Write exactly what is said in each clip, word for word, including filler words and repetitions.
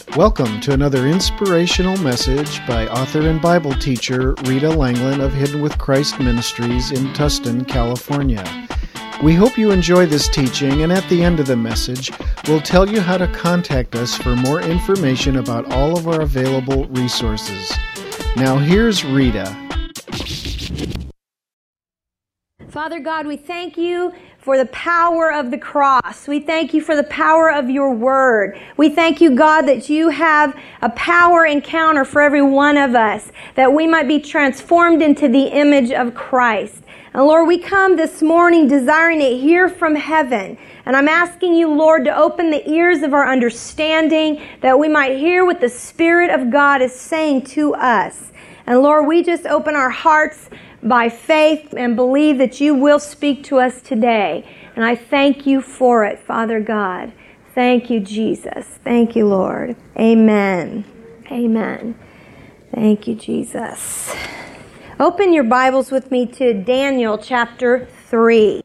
Welcome to another inspirational message by author and Bible teacher Rita Langland of Hidden with Christ Ministries in Tustin, California. We hope you enjoy this teaching, and at the end of the message, we'll tell you how to contact us for more information about all of our available resources. Now here's Rita. Father God, we thank you for the power of the cross. We thank you for the power of your word. We thank you, God, that you have a power encounter for every one of us, that we might be transformed into the image of Christ. And Lord, we come this morning desiring to hear from heaven. And I'm asking you, Lord, to open the ears of our understanding, that we might hear what the Spirit of God is saying to us. And Lord, we just open our hearts by faith and believe that you will speak to us today. And I thank you for it, Father God. Thank you, Jesus. Thank you, Lord. Amen. Amen. Thank you, Jesus. Open your Bibles with me to Daniel chapter three.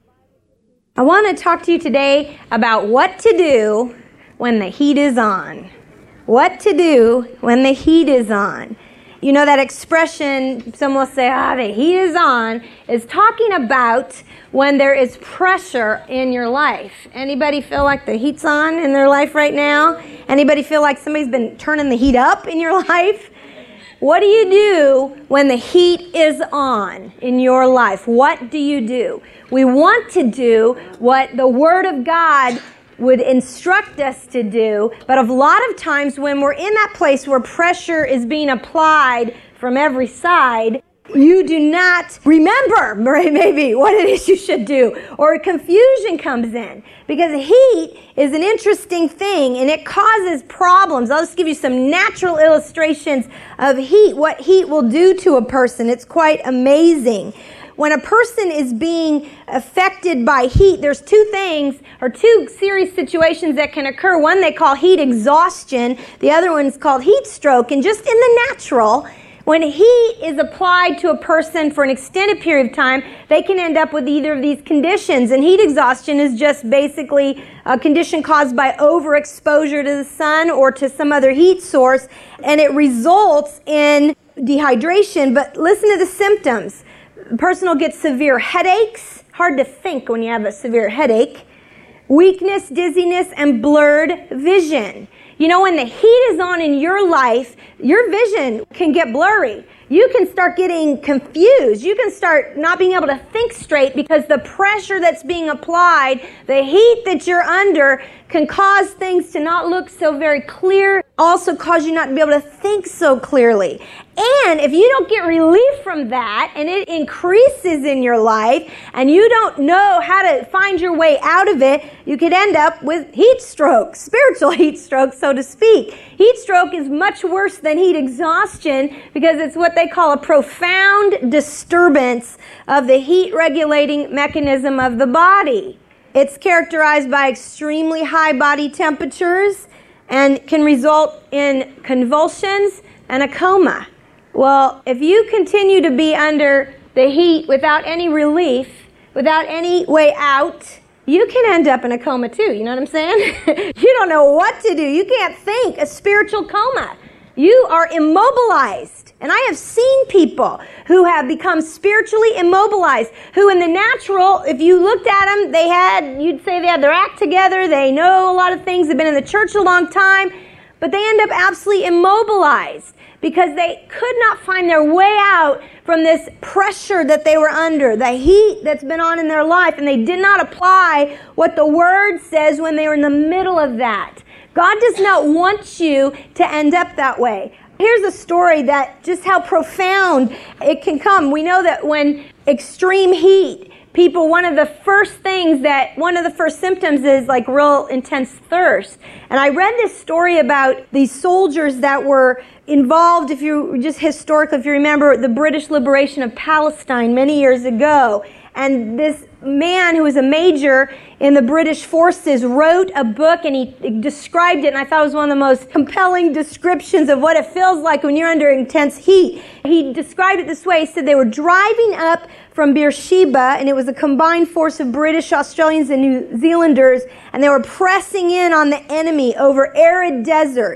I want to talk to you today about what to do when the heat is on. What to do when the heat is on. You know that expression, some will say, ah, the heat is on, is talking about when there is pressure in your life. Anybody feel like the heat's on in their life right now? Anybody feel like somebody's been turning the heat up in your life? What do you do when the heat is on in your life? What do you do? We want to do what the Word of God would instruct us to do, but a lot of times when we're in that place where pressure is being applied from every side, you do not remember maybe what it is you should do, or confusion comes in, because heat is an interesting thing and it causes problems. I'll just give you some natural illustrations of heat, what heat will do to a person. It's quite amazing. When a person is being affected by heat, there's two things, or two serious situations that can occur. One they call heat exhaustion. The other one is called heat stroke. And just in the natural, when heat is applied to a person for an extended period of time, they can end up with either of these conditions. And heat exhaustion is just basically a condition caused by overexposure to the sun or to some other heat source. And it results in dehydration. But listen to the symptoms. The person will get severe headaches, hard to think when you have a severe headache, weakness, dizziness, and blurred vision. You know, when the heat is on in your life, your vision can get blurry. You can start getting confused. You can start not being able to think straight because the pressure that's being applied, the heat that you're under, can cause things to not look so very clear, also cause you not to be able to think so clearly. And if you don't get relief from that, and it increases in your life, and you don't know how to find your way out of it, you could end up with heat stroke, spiritual heat stroke, so to speak. Heat stroke is much worse than heat exhaustion because it's what they call a profound disturbance of the heat regulating mechanism of the body. It's characterized by extremely high body temperatures and can result in convulsions and a coma. Well, if you continue to be under the heat without any relief, without any way out, you can end up in a coma too. You know what I'm saying? You don't know what to do. You can't think. A spiritual coma. You are immobilized. And I have seen people who have become spiritually immobilized, who in the natural, if you looked at them, they had, you'd say they had their act together, they know a lot of things, they've been in the church a long time, but they end up absolutely immobilized because they could not find their way out from this pressure that they were under, the heat that's been on in their life, and they did not apply what the Word says when they were in the middle of that. God does not want you to end up that way. Here's a story that just how profound it can come. We know that when extreme heat, people, one of the first things that, one of the first symptoms is like real intense thirst. And I read this story about these soldiers that were involved, if you, just historically, if you remember, the British liberation of Palestine many years ago. And this man who was a major in the British forces wrote a book, and he described it, and I thought it was one of the most compelling descriptions of what it feels like when you're under intense heat. He described it this way. He said they were driving up from Beersheba, and it was a combined force of British, Australians, and New Zealanders, and they were pressing in on the enemy over arid desert.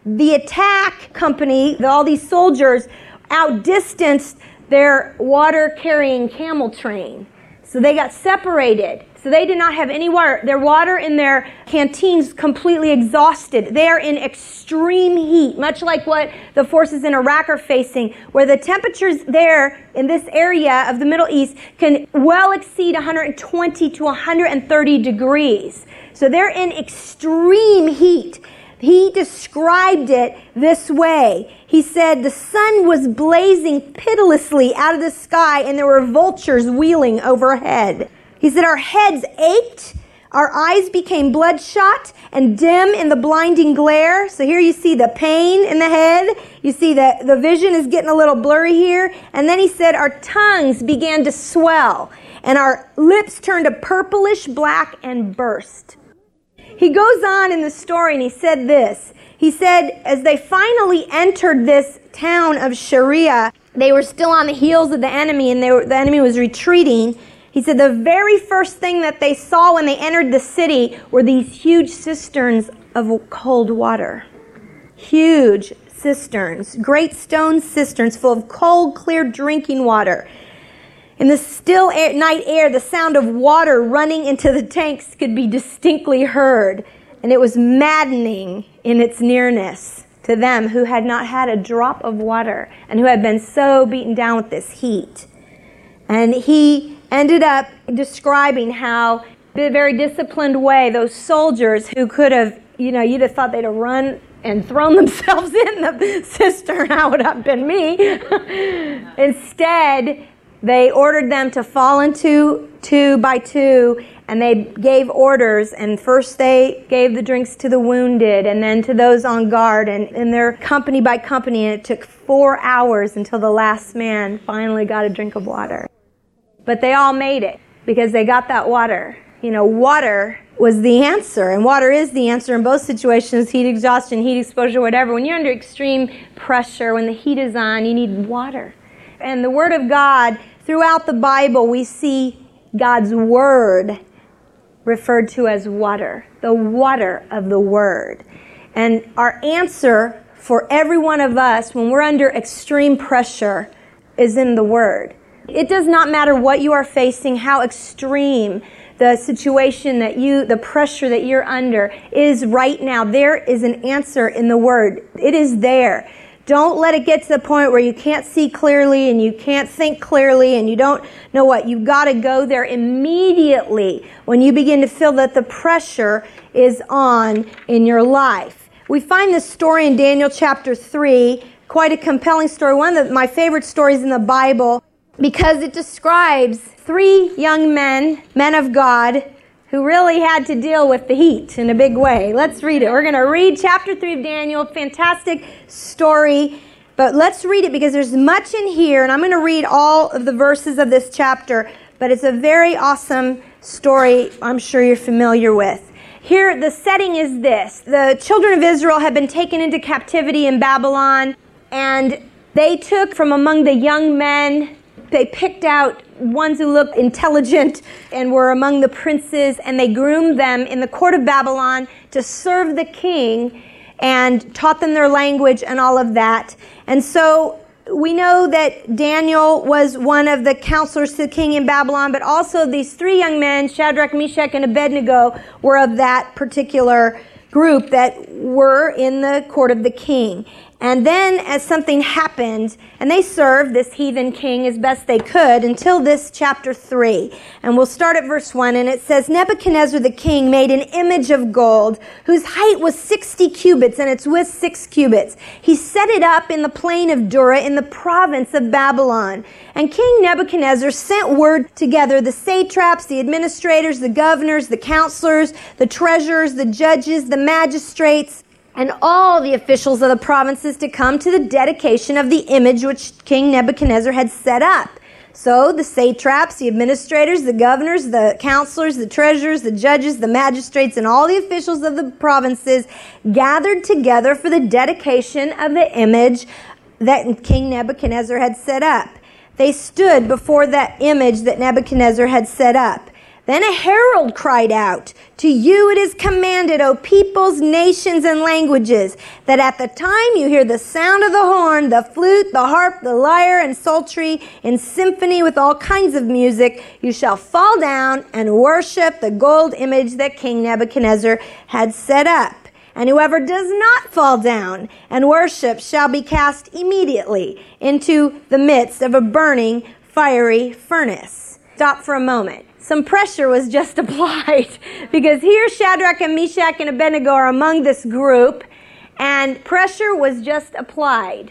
the attack company, all these soldiers, outdistanced their water-carrying camel train. So they got separated. So they did not have any water. Their water in their canteens completely exhausted. They are in extreme heat, much like what the forces in Iraq are facing, where the temperatures there in this area of the Middle East can well exceed one hundred twenty to one hundred thirty degrees. So they're in extreme heat. He described it this way. He said the sun was blazing pitilessly out of the sky and there were vultures wheeling overhead. He said our heads ached, our eyes became bloodshot and dim in the blinding glare. So here you see the pain in the head. You see that the vision is getting a little blurry here. And then he said our tongues began to swell and our lips turned a purplish black and burst. He goes on in the story and he said this. He said as they finally entered this town of Sharia, they were still on the heels of the enemy and they were, the enemy was retreating. He said the very first thing that they saw when they entered the city were these huge cisterns of cold water. Huge cisterns, great stone cisterns full of cold, clear drinking water. In the still air, night air, the sound of water running into the tanks could be distinctly heard, and it was maddening in its nearness to them who had not had a drop of water and who had been so beaten down with this heat. And he ended up describing how, in a very disciplined way, those soldiers who could have, you know, you'd have thought they'd have run and thrown themselves in the cistern. That would have been me. Instead, they ordered them to fall into two by two, and they gave orders, and first they gave the drinks to the wounded, and then to those on guard, and, and they're company by company, and it took four hours until the last man finally got a drink of water. But they all made it, because they got that water. You know, water was the answer, and water is the answer in both situations, heat exhaustion, heat exposure, whatever. When you're under extreme pressure, when the heat is on, you need water. And the Word of God, throughout the Bible, we see God's Word referred to as water, the water of the Word. And our answer for every one of us when we're under extreme pressure is in the Word. It does not matter what you are facing, how extreme the situation that you, the pressure that you're under is right now. There is an answer in the Word. It is there. Don't let it get to the point where you can't see clearly and you can't think clearly and you don't know what. You've got to go there immediately when you begin to feel that the pressure is on in your life. We find this story in Daniel chapter three, quite a compelling story, one of the, my favorite stories in the Bible, because it describes three young men, men of God, who really had to deal with the heat in a big way. Let's read it. We're going to read chapter three of Daniel. Fantastic story. But let's read it because there's much in here. And I'm going to read all of the verses of this chapter. But it's a very awesome story I'm sure you're familiar with. Here, the setting is this. The children of Israel had been taken into captivity in Babylon. And they took from among the young men, they picked out ones who looked intelligent and were among the princes, and they groomed them in the court of Babylon to serve the king and taught them their language and all of that. And so we know that Daniel was one of the counselors to the king in Babylon, but also these three young men, Shadrach, Meshach, and Abednego, were of that particular group that were in the court of the king. And then as something happened, and they served this heathen king as best they could until this chapter three. And we'll start at verse one, and it says, Nebuchadnezzar the king made an image of gold whose height was sixty cubits and its width six cubits. He set it up in the plain of Dura in the province of Babylon. And King Nebuchadnezzar sent word together the satraps, the administrators, the governors, the counselors, the treasurers, the judges, the magistrates, and all the officials of the provinces to come to the dedication of the image which King Nebuchadnezzar had set up. So the satraps, the administrators, the governors, the counselors, the treasurers, the judges, the magistrates, and all the officials of the provinces gathered together for the dedication of the image that King Nebuchadnezzar had set up. They stood before that image that Nebuchadnezzar had set up. Then a herald cried out, "To you it is commanded, O peoples, nations, and languages, that at the time you hear the sound of the horn, the flute, the harp, the lyre, and psaltery, in symphony with all kinds of music, you shall fall down and worship the gold image that King Nebuchadnezzar had set up. And whoever does not fall down and worship shall be cast immediately into the midst of a burning, fiery furnace." Stop for a moment. Some pressure was just applied because here Shadrach and Meshach and Abednego are among this group, and pressure was just applied.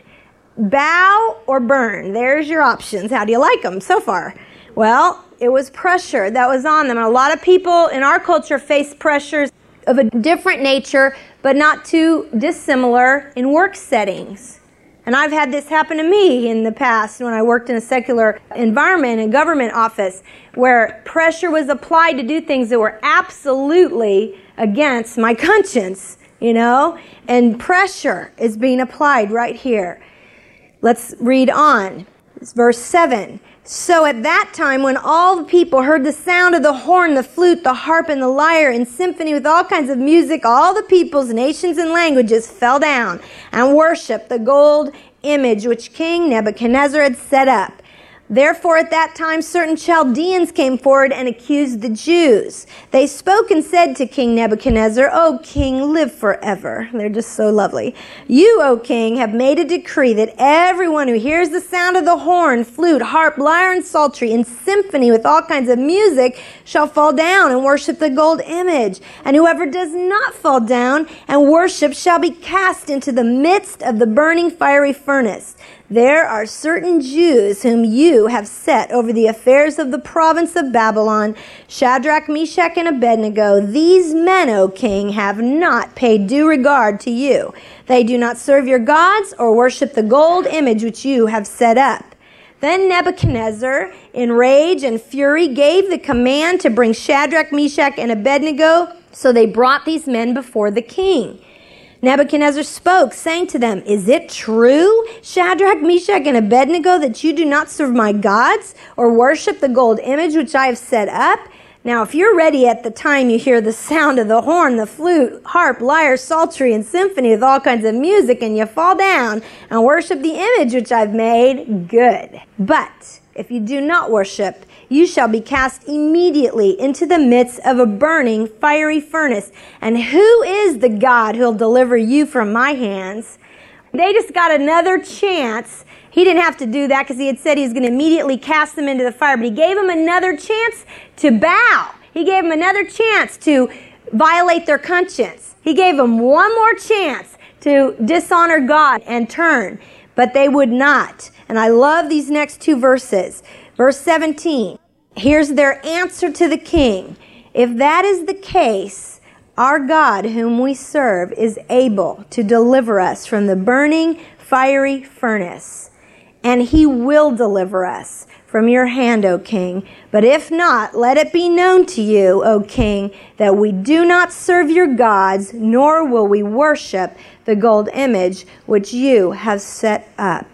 Bow or burn. There's your options. How do you like them so far? Well, it was pressure that was on them. And a lot of people in our culture face pressures of a different nature, but not too dissimilar in work settings. And I've had this happen to me in the past when I worked in a secular environment, a government office, where pressure was applied to do things that were absolutely against my conscience, you know? And pressure is being applied right here. Let's read on. It's verse seven. "So at that time, when all the people heard the sound of the horn, the flute, the harp, and the lyre in symphony with all kinds of music, all the peoples, nations, and languages fell down and worshipped the gold image which King Nebuchadnezzar had set up. Therefore at that time certain Chaldeans came forward and accused the Jews. They spoke and said to King Nebuchadnezzar, 'O king, live forever.'" They're just so lovely. "You, O king, have made a decree that everyone who hears the sound of the horn, flute, harp, lyre, and psaltery in symphony with all kinds of music shall fall down and worship the gold image. And whoever does not fall down and worship shall be cast into the midst of the burning fiery furnace. There are certain Jews whom you have set over the affairs of the province of Babylon, Shadrach, Meshach, and Abednego. These men, O king, have not paid due regard to you. They do not serve your gods or worship the gold image which you have set up." Then Nebuchadnezzar, in rage and fury, gave the command to bring Shadrach, Meshach, and Abednego. So they brought these men before the king. Nebuchadnezzar spoke, saying to them, "Is it true, Shadrach, Meshach, and Abednego, that you do not serve my gods or worship the gold image which I have set up? Now, if you're ready at the time you hear the sound of the horn, the flute, harp, lyre, psaltery, and symphony with all kinds of music, and you fall down and worship the image which I've made, good. But if you do not worship, you shall be cast immediately into the midst of a burning, fiery furnace. And who is the God who'll deliver you from my hands?" They just got another chance. He didn't have to do that because he had said he was going to immediately cast them into the fire. But he gave them another chance to bow. He gave them another chance to violate their conscience. He gave them one more chance to dishonor God and turn. But they would not. And I love these next two verses. Verse seventeen. Here's their answer to the king. "If that is the case, our God whom we serve is able to deliver us from the burning fiery furnace, and he will deliver us from your hand, O king. But if not, let it be known to you, O king, that we do not serve your gods, nor will we worship the gold image which you have set up."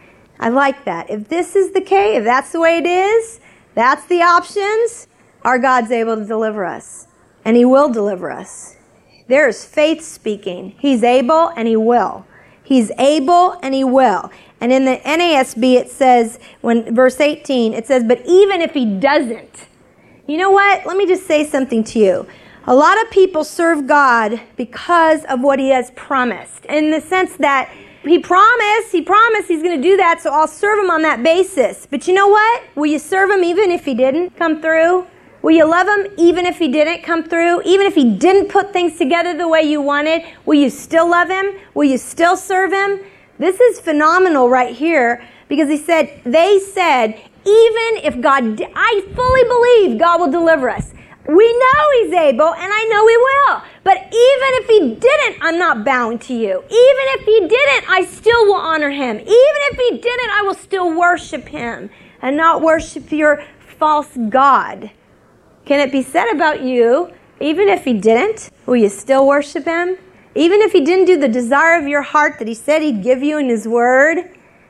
I like that. If this is the case, if that's the way it is, that's the options, our God's able to deliver us. And he will deliver us. There's faith speaking. He's able and he will. He's able and he will. And in the N A S B it says, when verse eighteen, it says, "But even if he doesn't," you know what? Let me just say something to you. A lot of people serve God because of what he has promised. In the sense that he promised, he promised he's going to do that, so I'll serve him on that basis. But you know what? Will you serve him even if he didn't come through? Will you love him even if he didn't come through? Even if he didn't put things together the way you wanted, will you still love him? Will you still serve him? This is phenomenal right here, because he said, they said, even if God, I fully believe God will deliver us. We know he's able, and I know he will. But even if he didn't, I'm not bound to you. Even if he didn't, I still will honor him. Even if he didn't, I will still worship him and not worship your false god. Can it be said about you, even if he didn't, will you still worship him? Even if he didn't do the desire of your heart that he said he'd give you in his word,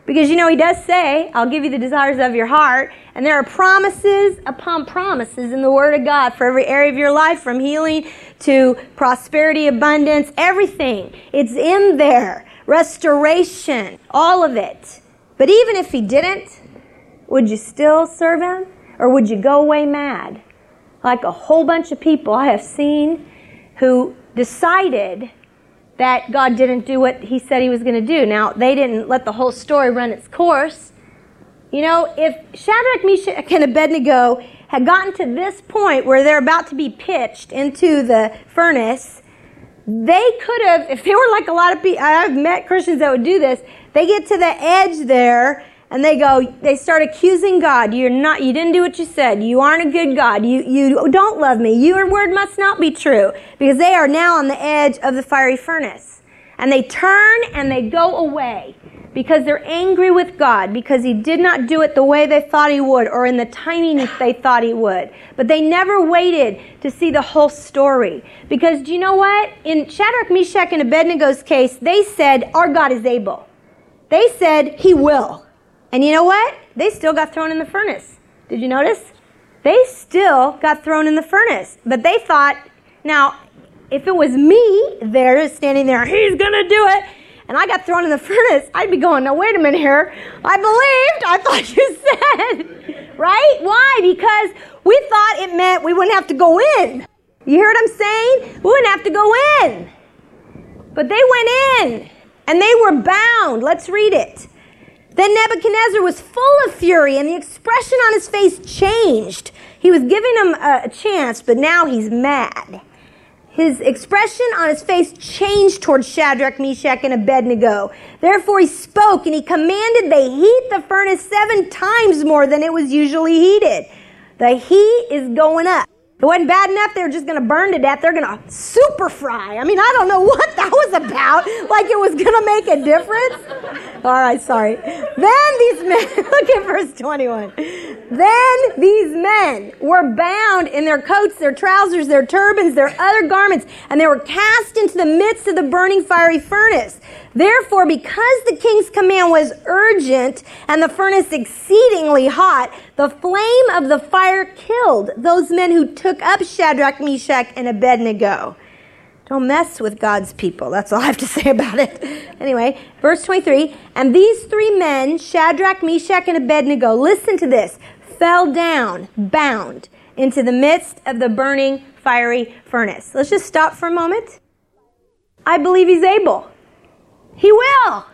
Because, you know, he does say, I'll give you the desires of your heart. And there are promises upon promises in the Word of God for every area of your life, from healing to prosperity, abundance, everything. It's in there. Restoration, all of it. But even if he didn't, would you still serve him? Or would you go away mad? Like a whole bunch of people I have seen who decided that God didn't do what he said he was going to do. Now, they didn't let the whole story run its course. You know, if Shadrach, Meshach, and Abednego had gotten to this point where they're about to be pitched into the furnace, they could have, if they were like a lot of people, I've met Christians that would do this, they get to the edge there, and they go, they start accusing God. You're not, you didn't do what you said. You aren't a good God. You, you don't love me. Your word must not be true. Because they are now on the edge of the fiery furnace. And they turn and they go away. Because they're angry with God. Because he did not do it the way they thought he would. Or in the timing they thought he would. But they never waited to see the whole story. Because do you know what? In Shadrach, Meshach, and Abednego's case, they said, our God is able. They said, he will. And you know what? They still got thrown in the furnace. Did you notice? They still got thrown in the furnace. But they thought, now, if it was me there, standing there, he's going to do it, and I got thrown in the furnace, I'd be going, no, wait a minute here. I believed. I thought you said. Right? Why? Because we thought it meant we wouldn't have to go in. You hear what I'm saying? We wouldn't have to go in. But they went in, and they were bound. Let's read it. Then Nebuchadnezzar was full of fury, and the expression on his face changed. He was giving him a, a chance, but now he's mad. His expression on his face changed towards Shadrach, Meshach, and Abednego. Therefore he spoke, and he commanded they heat the furnace seven times more than it was usually heated. The heat is going up. It wasn't bad enough they were just going to burn to death. They're going to super fry. I mean, I don't know what that was about. Like it was going to make a difference. All right, sorry. Then these men, look at verse twenty-one. Then these men were bound in their coats, their trousers, their turbans, their other garments, and they were cast into the midst of the burning fiery furnace. Therefore, because the king's command was urgent and the furnace exceedingly hot, the flame of the fire killed those men who took up Shadrach, Meshach, and Abednego. Don't mess with God's people. That's all I have to say about it. Anyway, verse twenty-three. And these three men, Shadrach, Meshach, and Abednego, listen to this, fell down, bound, into the midst of the burning fiery furnace. Let's just stop for a moment. I believe he's able. He will.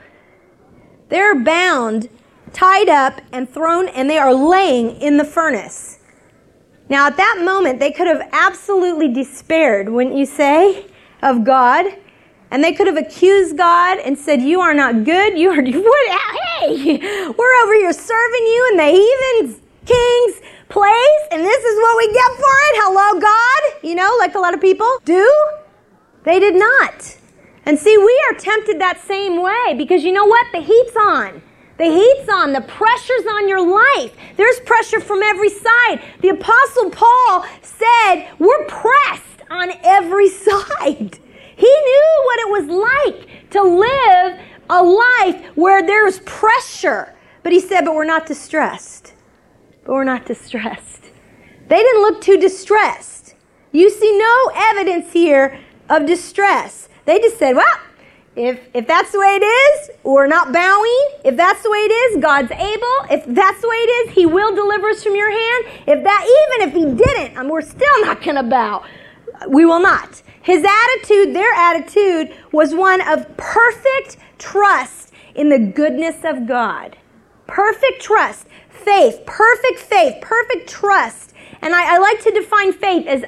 They're bound, tied up, and thrown, and they are laying in the furnace. Now, at that moment, they could have absolutely despaired, wouldn't you say, of God? And they could have accused God and said, you are not good. You are, what, hey, we're over here serving you in the heathen king's place, and this is what we get for it. Hello, God. You know, like a lot of people do. They did not. And see, we are tempted that same way because you know what? The heat's on. The heat's on. The pressure's on your life. There's pressure from every side. The Apostle Paul said, we're pressed on every side. He knew what it was like to live a life where there's pressure. But he said, but we're not distressed. But we're not distressed. They didn't look too distressed. You see no evidence here of distress. They just said, well, if if that's the way it is, we're not bowing. If that's the way it is, God's able. If that's the way it is, he will deliver us from your hand. If that, even if he didn't, and we're still not going to bow. We will not. His attitude, their attitude, was one of perfect trust in the goodness of God. Perfect trust. Faith. Perfect faith. Perfect trust. And I, I like to define faith as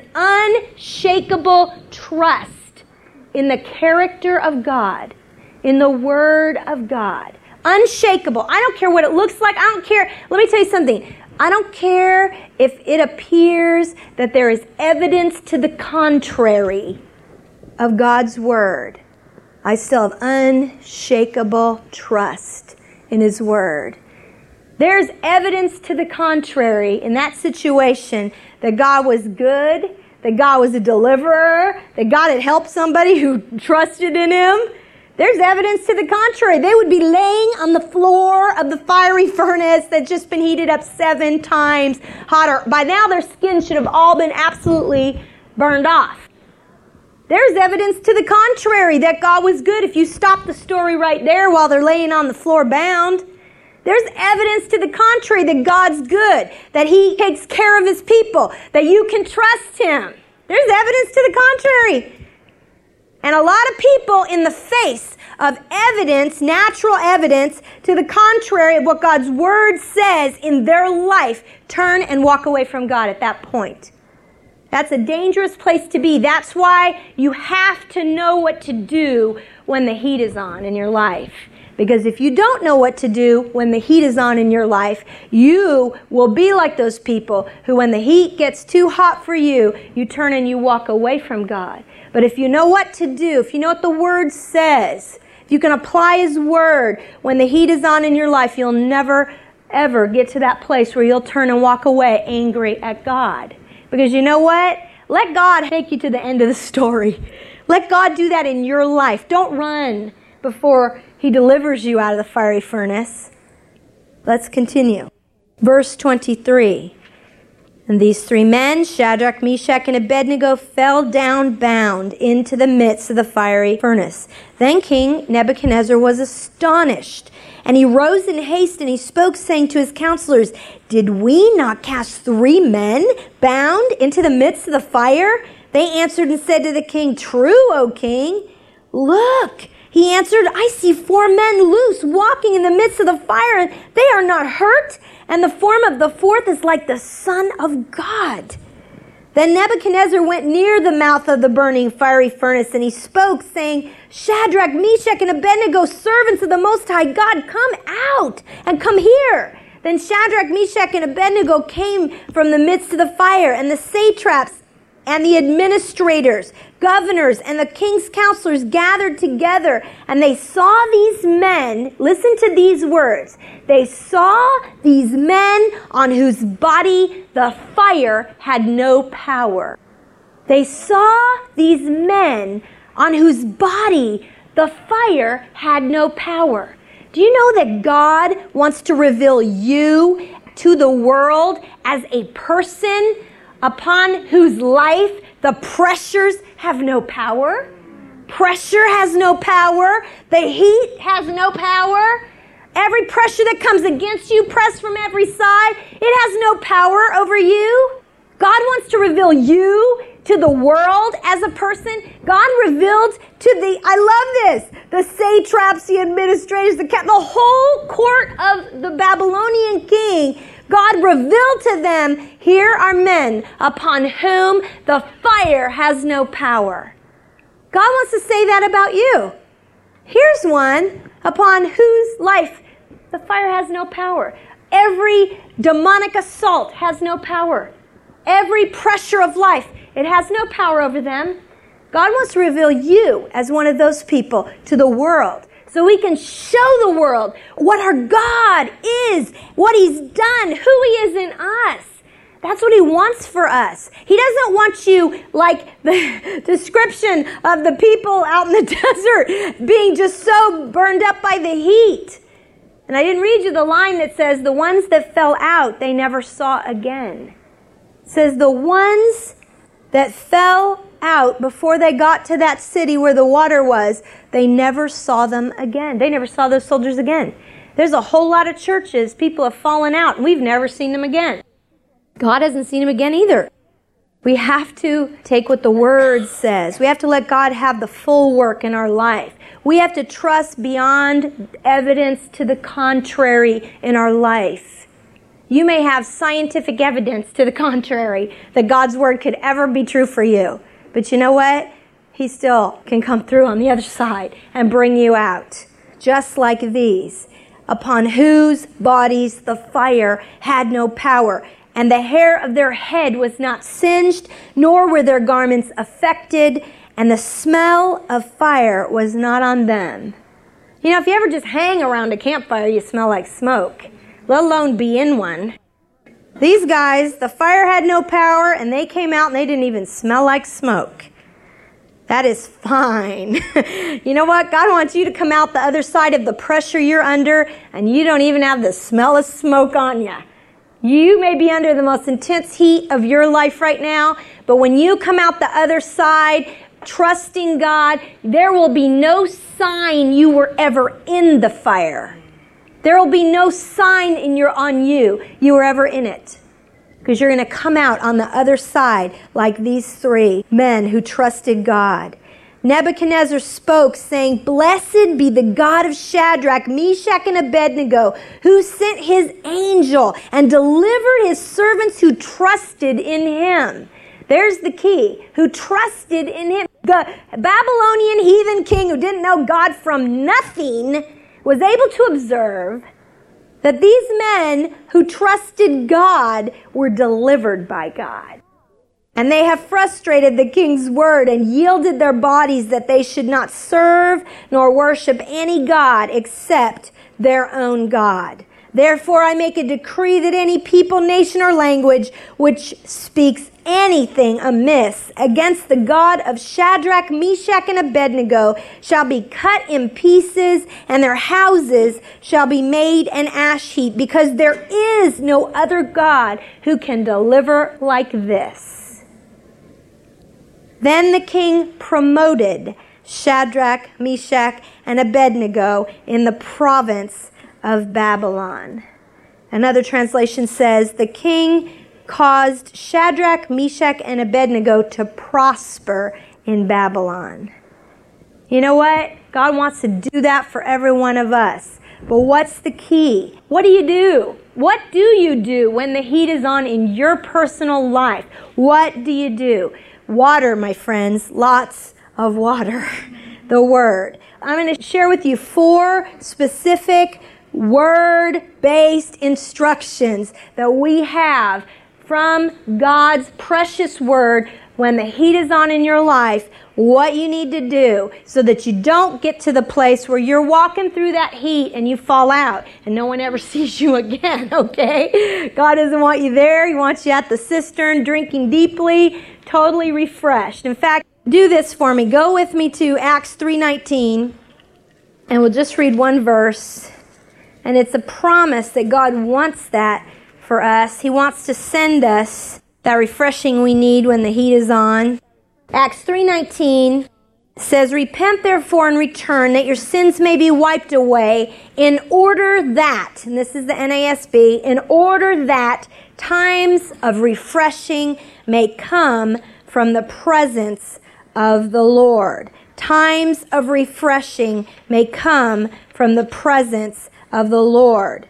unshakable trust in the character of God, in the Word of God. Unshakable. I don't care what it looks like. I don't care. Let me tell you something. I don't care if it appears that there is evidence to the contrary of God's Word. I still have unshakable trust in His Word. There's evidence to the contrary in that situation that God was good, that God was a deliverer, that God had helped somebody who trusted in Him. There's evidence to the contrary. They would be laying on the floor of the fiery furnace that's just been heated up seven times hotter. By now, their skin should have all been absolutely burned off. There's evidence to the contrary that God was good. If you stop the story right there while they're laying on the floor bound, there's evidence to the contrary that God's good, that He takes care of His people, that you can trust Him. There's evidence to the contrary. And a lot of people, in the face of evidence, natural evidence, to the contrary of what God's Word says in their life, turn and walk away from God at that point. That's a dangerous place to be. That's why you have to know what to do when the heat is on in your life. Because if you don't know what to do when the heat is on in your life, you will be like those people who, when the heat gets too hot for you, you turn and you walk away from God. But if you know what to do, if you know what the Word says, if you can apply His Word when the heat is on in your life, you'll never, ever get to that place where you'll turn and walk away angry at God. Because you know what? Let God take you to the end of the story. Let God do that in your life. Don't run before He delivers you out of the fiery furnace. Let's continue. Verse twenty-three. And these three men, Shadrach, Meshach, and Abednego, fell down bound into the midst of the fiery furnace. Then King Nebuchadnezzar was astonished, and he rose in haste, and he spoke, saying to his counselors, "Did we not cast three men bound into the midst of the fire?" They answered and said to the king, "True, O king." "Look," he answered, "I see four men loose, walking in the midst of the fire, and they are not hurt. And the form of the fourth is like the Son of God." Then Nebuchadnezzar went near the mouth of the burning fiery furnace, and he spoke, saying, "Shadrach, Meshach, and Abednego, servants of the Most High God, come out and come here." Then Shadrach, Meshach, and Abednego came from the midst of the fire, and the satraps and the administrators, governors, and the king's counselors gathered together, and they saw these men, listen to these words, they saw these men on whose body the fire had no power. They saw these men on whose body the fire had no power. Do you know that God wants to reveal you to the world as a person upon whose life the pressures have no power? Pressure has no power. The heat has no power. Every pressure that comes against you, pressed from every side, it has no power over you. God wants to reveal you to the world as a person. God revealed to the, I love this, the satraps, the administrators, the, the whole court of the Babylonian king. God revealed to them, here are men upon whom the fire has no power. God wants to say that about you. Here's one upon whose life the fire has no power. Every demonic assault has no power. Every pressure of life, it has no power over them. God wants to reveal you as one of those people to the world, so we can show the world what our God is, what He's done, who He is in us. That's what He wants for us. He doesn't want you like the description of the people out in the desert being just so burned up by the heat. And I didn't read you the line that says, the ones that fell out, they never saw again. It says the ones that fell out before they got to that city where the water was, they never saw them again. They never saw those soldiers again. There's a whole lot of churches, people have fallen out, and we've never seen them again. God hasn't seen them again either. We have to take what the Word says. We have to let God have the full work in our life. We have to trust beyond evidence to the contrary in our life. You may have scientific evidence to the contrary that God's Word could ever be true for you. But you know what? He still can come through on the other side and bring you out. Just like these, upon whose bodies the fire had no power, and the hair of their head was not singed, nor were their garments affected, and the smell of fire was not on them. You know, if you ever just hang around a campfire, you smell like smoke, let alone be in one. These guys, the fire had no power, and they came out and they didn't even smell like smoke. That is fine. You know what? God wants you to come out the other side of the pressure you're under, and you don't even have the smell of smoke on you. You may be under the most intense heat of your life right now, but when you come out the other side, trusting God, there will be no sign you were ever in the fire. There will be no sign in your on you you were ever in it. Because you're going to come out on the other side like these three men who trusted God. Nebuchadnezzar spoke, saying, "Blessed be the God of Shadrach, Meshach, and Abednego, who sent his angel and delivered his servants who trusted in him." There's the key, who trusted in him. The Babylonian heathen king who didn't know God from nothing was able to observe that these men who trusted God were delivered by God. And they have frustrated the king's word and yielded their bodies that they should not serve nor worship any god except their own God. Therefore I make a decree that any people, nation, or language which speaks anything amiss against the God of Shadrach, Meshach, and Abednego shall be cut in pieces, and their houses shall be made an ash heap, because there is no other God who can deliver like this. Then the king promoted Shadrach, Meshach, and Abednego in the province of Babylon. Another translation says, the king caused Shadrach, Meshach, and Abednego to prosper in Babylon. You know what? God wants to do that for every one of us. But what's the key? What do you do? What do you do when the heat is on in your personal life? What do you do? Water, my friends. Lots of water. The Word. I'm going to share with you four specific Word-based instructions that we have from God's precious Word when the heat is on in your life, what you need to do so that you don't get to the place where you're walking through that heat and you fall out and no one ever sees you again, okay? God doesn't want you there. He wants you at the cistern, drinking deeply, totally refreshed. In fact, do this for me. Go with me to Acts three nineteen, and we'll just read one verse. And it's a promise that God wants that for us. He wants to send us that refreshing we need when the heat is on. Acts three nineteen says, "Repent therefore and return, that your sins may be wiped away, in order that," and this is the N A S B, "in order that times of refreshing may come from the presence of the Lord." Times of refreshing may come from the presence of the Lord.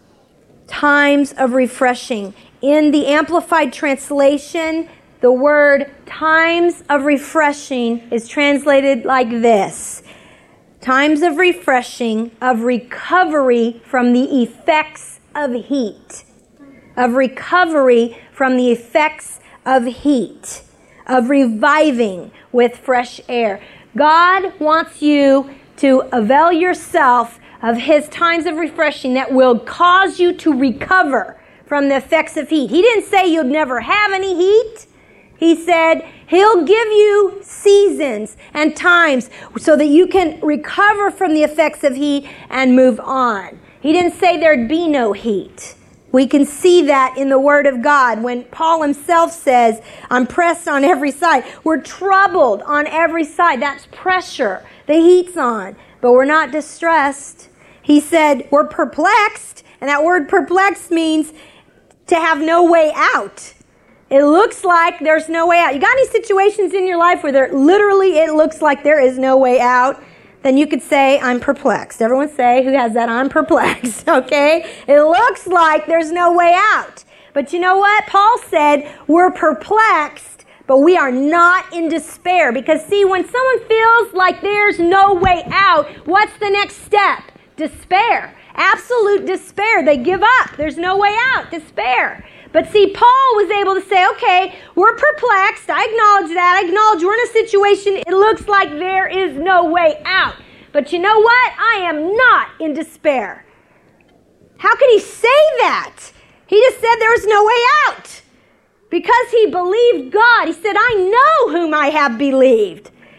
Times of refreshing. In the Amplified Translation, the word times of refreshing is translated like this: times of refreshing, of recovery from the effects of heat. Of recovery from the effects of heat. Of reviving with fresh air. God wants you to avail yourself of His times of refreshing that will cause you to recover from the effects of heat. He didn't say you'd never have any heat. He said He'll give you seasons and times so that you can recover from the effects of heat and move on. He didn't say there'd be no heat. We can see that in the Word of God when Paul himself says, "I'm pressed on every side." We're troubled on every side. That's pressure. The heat's on, but we're not distressed. He said we're perplexed, and that word perplexed means to have no way out. It looks like there's no way out. You got any situations in your life where there literally it looks like there is no way out? Then you could say, "I'm perplexed." Everyone say, who has that? "I'm perplexed," okay? It looks like there's no way out. But you know what? Paul said we're perplexed, but we are not in despair. Because see, when someone feels like there's no way out, what's the next step? Despair. Absolute despair. They give up. There's no way out. Despair. But see, Paul was able to say, okay, we're perplexed. I acknowledge that. I acknowledge we're in a situation, it looks like there is no way out. But you know what? I am not in despair. How could he say that? He just said there was no way out. Because he believed God. He said, I know whom I have believed.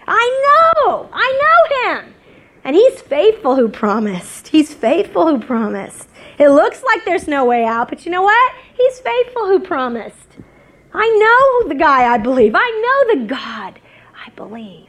I know. I know him. And he's faithful who promised. He's faithful who promised. It looks like there's no way out, but you know what? He's faithful who promised. I know the guy I believe. I know the God I believe.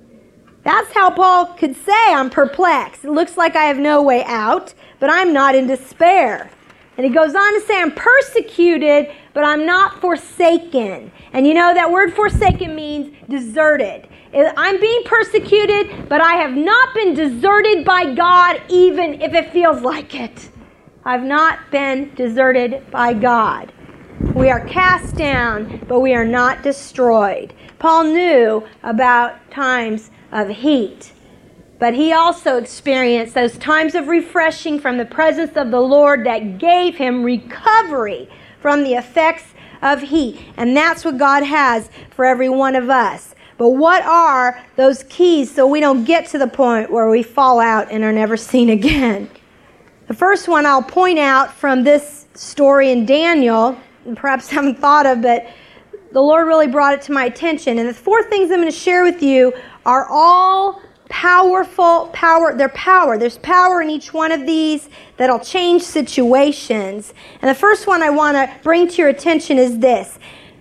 That's how Paul could say, I'm perplexed. It looks like I have no way out, but I'm not in despair. And he goes on to say, I'm persecuted, but I'm not forsaken. And you know, that word forsaken means deserted. I'm being persecuted, but I have not been deserted by God, even if it feels like it. I've not been deserted by God. We are cast down, but we are not destroyed. Paul knew about times of heat, but he also experienced those times of refreshing from the presence of the Lord that gave him recovery from the effects of heat. And that's what God has for every one of us. But what are those keys so we don't get to the point where we fall out and are never seen again? The first one I'll point out from this story in Daniel, and perhaps haven't thought of, but the Lord really brought it to my attention. And the four things I'm going to share with you are all powerful power. They're power. There's power in each one of these that'll change situations. And the first one I want to bring to your attention is this.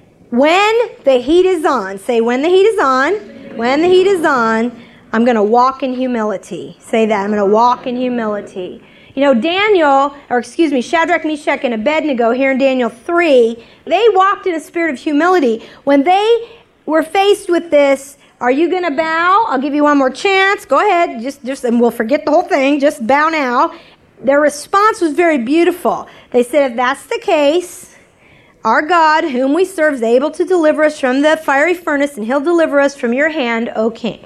When the heat is on, say when the heat is on, when the heat is on, I'm going to walk in humility. Say that. I'm going to walk in humility. You know, Daniel, or excuse me, Shadrach, Meshach, and Abednego here in Daniel three, they walked in a spirit of humility. When they were faced with this, are you going to bow? I'll give you one more chance. Go ahead. Just, just, and we'll forget the whole thing. Just bow now. Their response was very beautiful. They said, if that's the case, our God, whom we serve, is able to deliver us from the fiery furnace, and he'll deliver us from your hand, O king.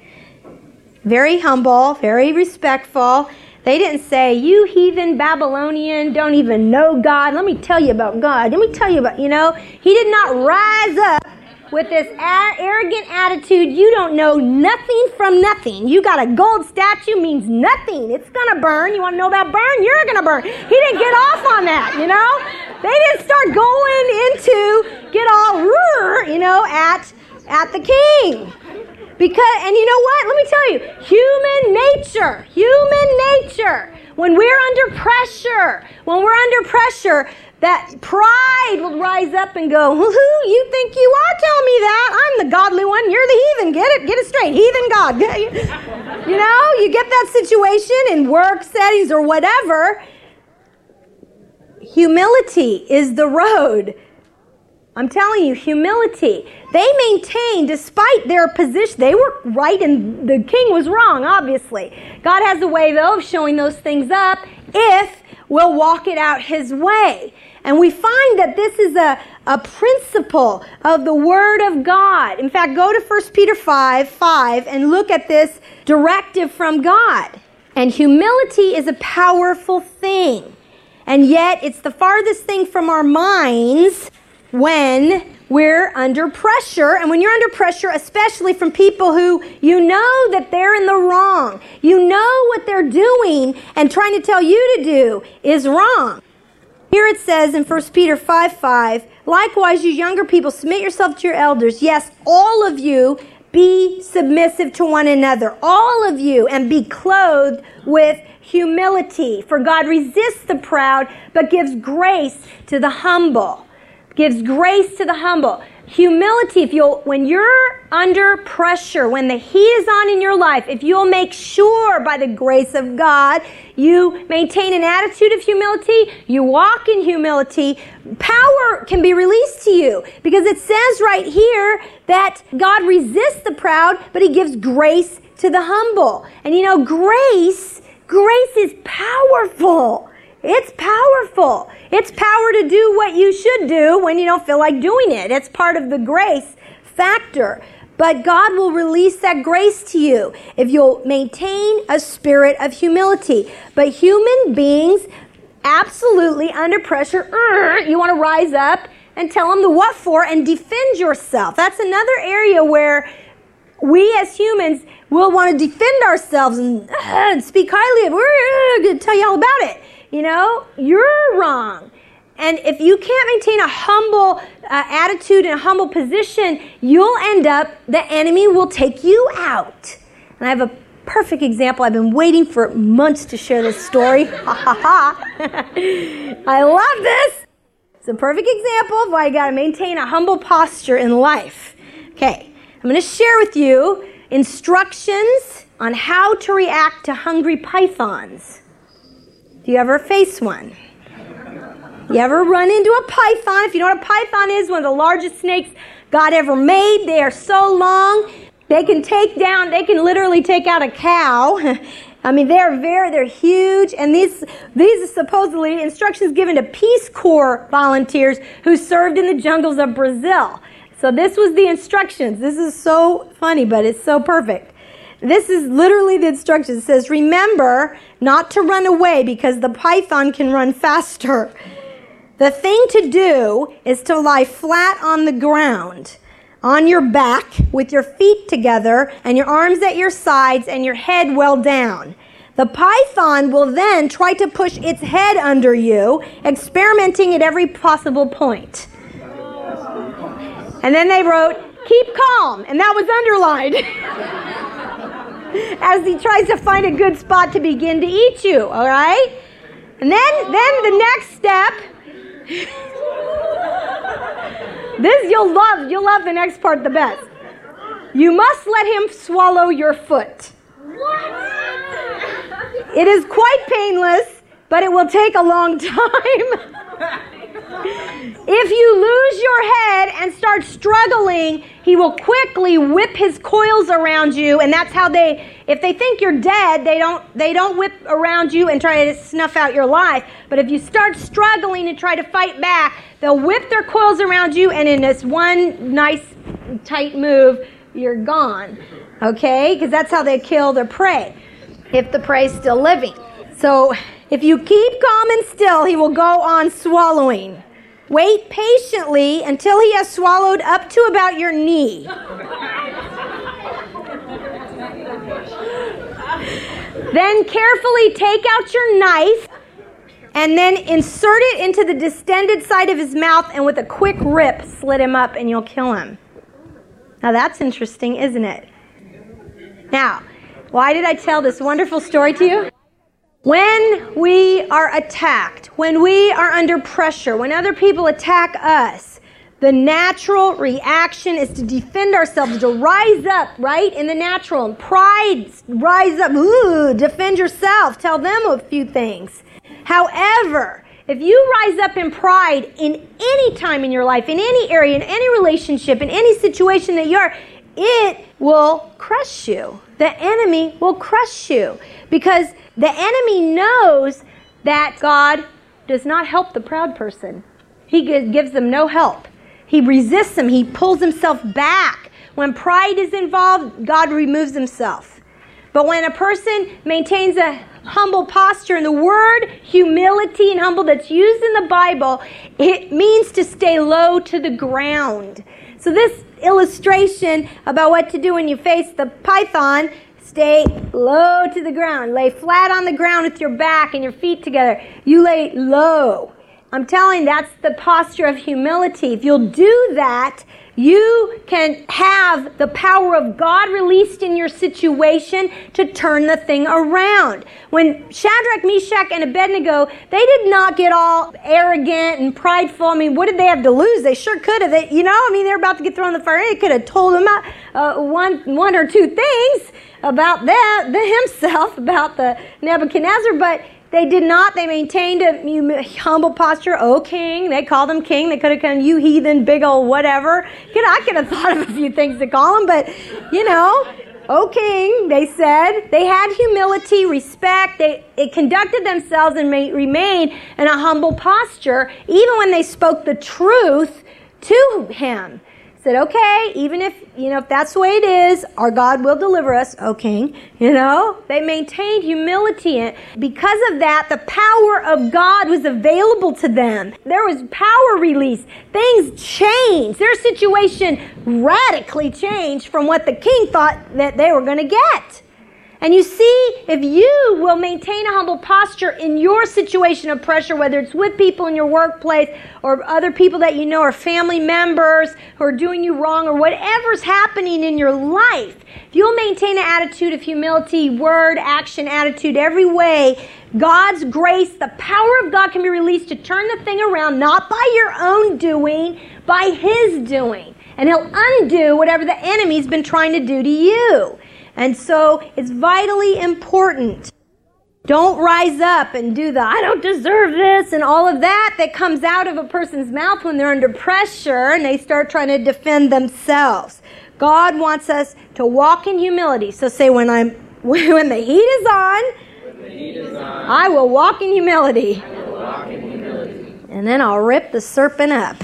Very humble, very respectful. They didn't say, you heathen Babylonian, don't even know God. Let me tell you about God. Let me tell you about, you know. He did not rise up with this a- arrogant attitude. You don't know nothing from nothing. You got a gold statue means nothing. It's going to burn. You want to know about burn? You're going to burn. He didn't get off on that, you know. They didn't start going into, get all, you know, at, at the king. Because, and you know what? Let me tell you, human nature, human nature, when we're under pressure, when we're under pressure, that pride will rise up and go, who you think you are telling me that? I'm the godly one, you're the heathen. Get it? Get it straight. Heathen God. You know, you get that situation in work settings or whatever. Humility is the road. I'm telling you, humility. They maintained, despite their position, they were right and the king was wrong, obviously. God has a way, though, of showing those things up if we'll walk it out his way. And we find that this is a, a principle of the Word of God. In fact, go to First Peter five, five and look at this directive from God. And humility is a powerful thing. And yet, it's the farthest thing from our minds when we're under pressure, and when you're under pressure, especially from people who you know that they're in the wrong, you know what they're doing and trying to tell you to do is wrong. Here it says in First Peter five, five, likewise, you younger people, submit yourself to your elders. Yes, all of you be submissive to one another, all of you, and be clothed with humility. For God resists the proud, but gives grace to the humble. Gives grace to the humble. Humility, if you'll, when you're under pressure, when the heat is on in your life, if you'll make sure by the grace of God, you maintain an attitude of humility, you walk in humility, power can be released to you. Because it says right here that God resists the proud, but he gives grace to the humble. And you know, grace, grace is powerful. It's powerful. It's power to do what you should do when you don't feel like doing it. It's part of the grace factor. But God will release that grace to you if you'll maintain a spirit of humility. But human beings, absolutely under pressure, you want to rise up and tell them the what for and defend yourself. That's another area where we as humans will want to defend ourselves and, uh, and speak highly of. We're going to tell you all about it. You know, you're wrong. And if you can't maintain a humble uh, attitude and a humble position, you'll end up, the enemy will take you out. And I have a perfect example. I've been waiting for months to share this story. Ha ha ha. I love this. It's a perfect example of why you got to maintain a humble posture in life. Okay, I'm going to share with you instructions on how to react to hungry pythons. Do you ever face one? You ever run into a python? If you know what a python is, one of the largest snakes God ever made. They are so long, they can take down, they can literally take out a cow. I mean, they're very, they're huge. And these, these are supposedly instructions given to Peace Corps volunteers who served in the jungles of Brazil. So this was the instructions. This is so funny, but it's so perfect. This is literally the instructions. It says, remember not to run away because the python can run faster. The thing to do is to lie flat on the ground, on your back, with your feet together and your arms at your sides and your head well down. The python will then try to push its head under you, experimenting at every possible point. And then they wrote, keep calm, and that was underlined. As he tries to find a good spot to begin to eat you, all right? And then, then the next step, this you'll love, you'll love the next part the best. You must let him swallow your foot. It is quite painless, but it will take a long time. If you lose your head and start struggling, he will quickly whip his coils around you, and that's how they, if they think you're dead, they don't they don't whip around you and try to snuff out your life. But if you start struggling and try to fight back, they'll whip their coils around you, and in this one nice tight move, you're gone. Okay? Because that's how they kill their prey, if the prey's still living. So if you keep calm and still, he will go on swallowing. Wait patiently until he has swallowed up to about your knee. Then carefully take out your knife and then insert it into the distended side of his mouth, and with a quick rip, slit him up and you'll kill him. Now that's interesting, isn't it? Now, why did I tell this wonderful story to you? When we are attacked, when we are under pressure, when other people attack us, the natural reaction is to defend ourselves, to rise up, right? In the natural. And pride, rise up, ooh, defend yourself, tell them a few things. However, if you rise up in pride in any time in your life, in any area, in any relationship, in any situation that you are, it will crush you. The enemy will crush you because the enemy knows that God does not help the proud person. He gives them no help. He resists them. He pulls himself back. When pride is involved, God removes himself. But when a person maintains a humble posture, and the word humility and humble that's used in the Bible, it means to stay low to the ground. So this illustration about what to do when you face the python, stay low to the ground. Lay flat on the ground with your back and your feet together. You lay low. I'm telling you, that's the posture of humility. If you'll do that, you can have the power of God released in your situation to turn the thing around. When Shadrach, Meshach, and Abednego, they did not get all arrogant and prideful. I mean, what did they have to lose? They sure could have. They, you know, I mean, they're about to get thrown in the fire. They could have told them uh, one, one or two things about that, the himself, about the Nebuchadnezzar, but they did not. They maintained a humble posture. Oh, king. They called him king. They could have called him, you heathen, big old whatever. You know, I could have thought of a few things to call him, but, you know, oh, king, they said. They had humility, respect. They, they conducted themselves and may, remained in a humble posture, even when they spoke the truth to him. Said, okay, even if, you know, if that's the way it is, our God will deliver us, oh king, you know. They maintained humility. And because of that, the power of God was available to them. There was power release. Things changed. Their situation radically changed from what the king thought that they were going to get. And you see, if you will maintain a humble posture in your situation of pressure, whether it's with people in your workplace or other people that you know or family members who are doing you wrong or whatever's happening in your life, if you'll maintain an attitude of humility, word, action, attitude, every way, God's grace, the power of God can be released to turn the thing around, not by your own doing, by His doing. And He'll undo whatever the enemy's been trying to do to you. And so it's vitally important. Don't rise up and do the, I don't deserve this, and all of that that comes out of a person's mouth when they're under pressure and they start trying to defend themselves. God wants us to walk in humility. So say, when I'm when the heat is on, when the heat is on I will walk in humility. I will walk in humility. And then I'll rip the serpent up.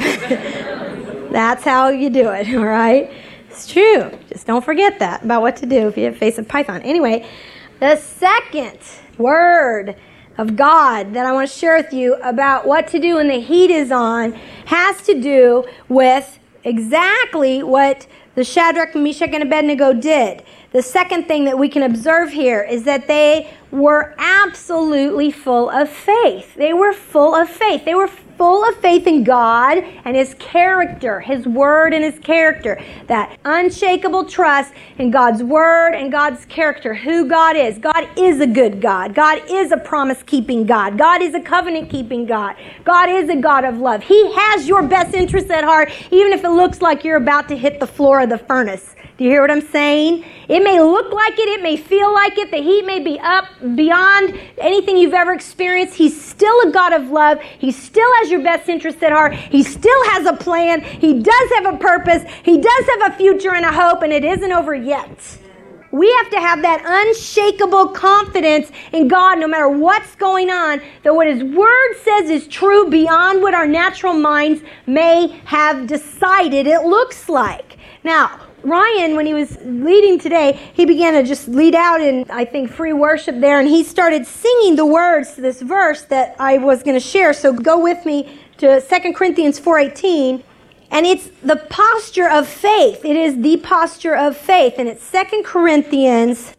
That's how you do it, all right? It's true. Just don't forget that about what to do if you face a python. Anyway, the second word of God that I want to share with you about what to do when the heat is on has to do with exactly what the Shadrach, Meshach, and Abednego did. The second thing that we can observe here is that they were absolutely full of faith. They were full of faith. They were full of faith in God and His character, His word and His character. That unshakable trust in God's word and God's character, who God is. God is a good God. God is a promise-keeping God. God is a covenant-keeping God. God is a God of love. He has your best interests at heart, even if it looks like you're about to hit the floor of the furnace. Do you hear what I'm saying? It may look like it. It may feel like it. The heat may be up beyond anything you've ever experienced. He's still a God of love. He still has your best interest at heart. He still has a plan. He does have a purpose. He does have a future and a hope, and it isn't over yet. We have to have that unshakable confidence in God no matter what's going on, that what His Word says is true beyond what our natural minds may have decided it looks like. Now, Ryan, when he was leading today, he began to just lead out in, I think, free worship there, and he started singing the words to this verse that I was going to share. So go with me to Second Corinthians four eighteen, and it's the posture of faith. It is the posture of faith, and it's Second Corinthians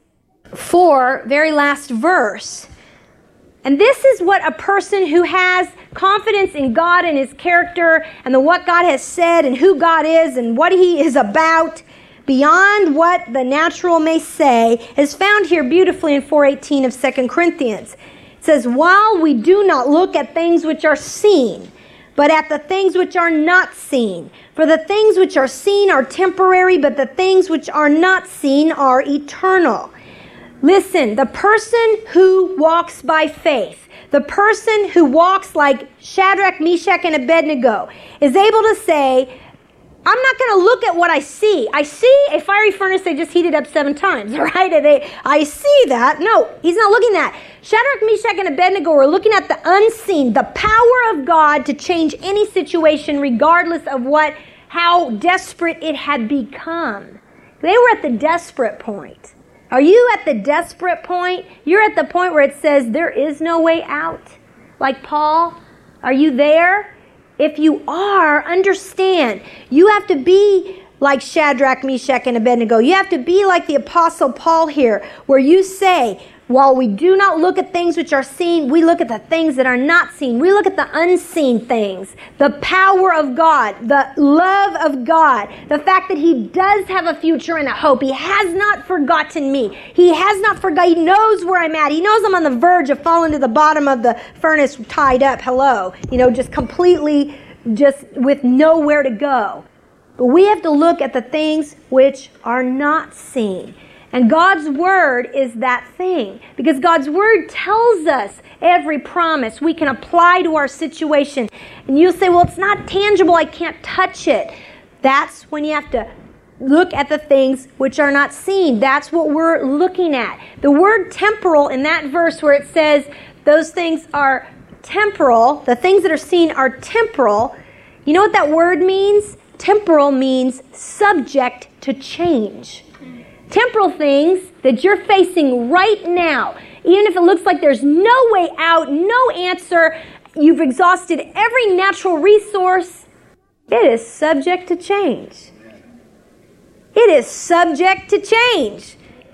four, very last verse. And this is what a person who has confidence in God and His character and the what God has said and who God is and what He is about, beyond what the natural may say, is found here beautifully in four eighteen of Second Corinthians. It says, while we do not look at things which are seen, but at the things which are not seen. For the things which are seen are temporary, but the things which are not seen are eternal. Listen, the person who walks by faith, the person who walks like Shadrach, Meshach, and Abednego, is able to say, I'm not going to look at what I see. I see a fiery furnace they just heated up seven times, right? And they, I see that. No, he's not looking at that. Shadrach, Meshach, and Abednego were looking at the unseen, the power of God to change any situation regardless of what, how desperate it had become. They were at the desperate point. Are you at the desperate point? You're at the point where it says there is no way out. Like Paul, are you there? If you are, understand, you have to be like Shadrach, Meshach, and Abednego. You have to be like the Apostle Paul here, where you say, while we do not look at things which are seen, we look at the things that are not seen. We look at the unseen things, the power of God, the love of God, the fact that He does have a future and a hope. He has not forgotten me. He has not forgotten. He knows where I'm at. He knows I'm on the verge of falling to the bottom of the furnace tied up. Hello. You know, just completely, just with nowhere to go. But we have to look at the things which are not seen. And God's Word is that thing. Because God's Word tells us every promise we can apply to our situation. And you'll say, well, it's not tangible. I can't touch it. That's when you have to look at the things which are not seen. That's what we're looking at. The word temporal in that verse where it says those things are temporal, the things that are seen are temporal. You know what that word means? Temporal means subject to change. Temporal things that you're facing right now, even if it looks like there's no way out, no answer, you've exhausted every natural resource, it is subject to change. It is subject to change.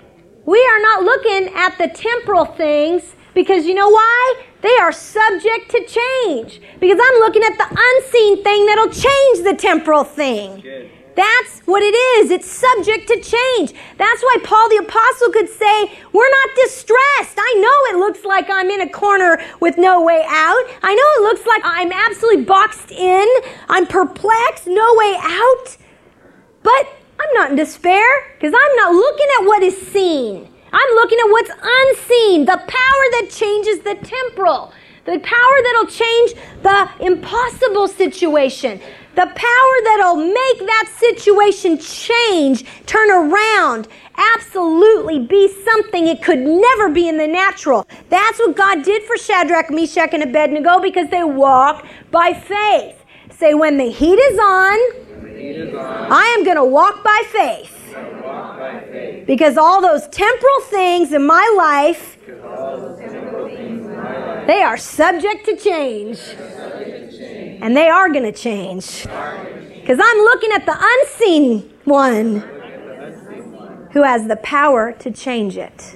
We are not looking at the temporal things because you know why? They are subject to change. Because I'm looking at the unseen thing that'll change the temporal thing. Good. That's what it is. It's subject to change. That's why Paul the Apostle could say, we're not distressed. I know it looks like I'm in a corner with no way out. I know it looks like I'm absolutely boxed in. I'm perplexed, no way out. But I'm not in despair because I'm not looking at what is seen. I'm looking at what's unseen, the power that changes the temporal, the power that'll change the impossible situation, the power that'll make that situation change, turn around, absolutely be something it could never be in the natural. That's what God did for Shadrach, Meshach, and Abednego because they walked by faith. Say, when the heat is on, I am going to walk by faith. Walk by faith. Because all those temporal things in my life, in my life they are subject to change. Subject to change. And they are going to change. Because I'm looking at the unseen one who has the power to change it.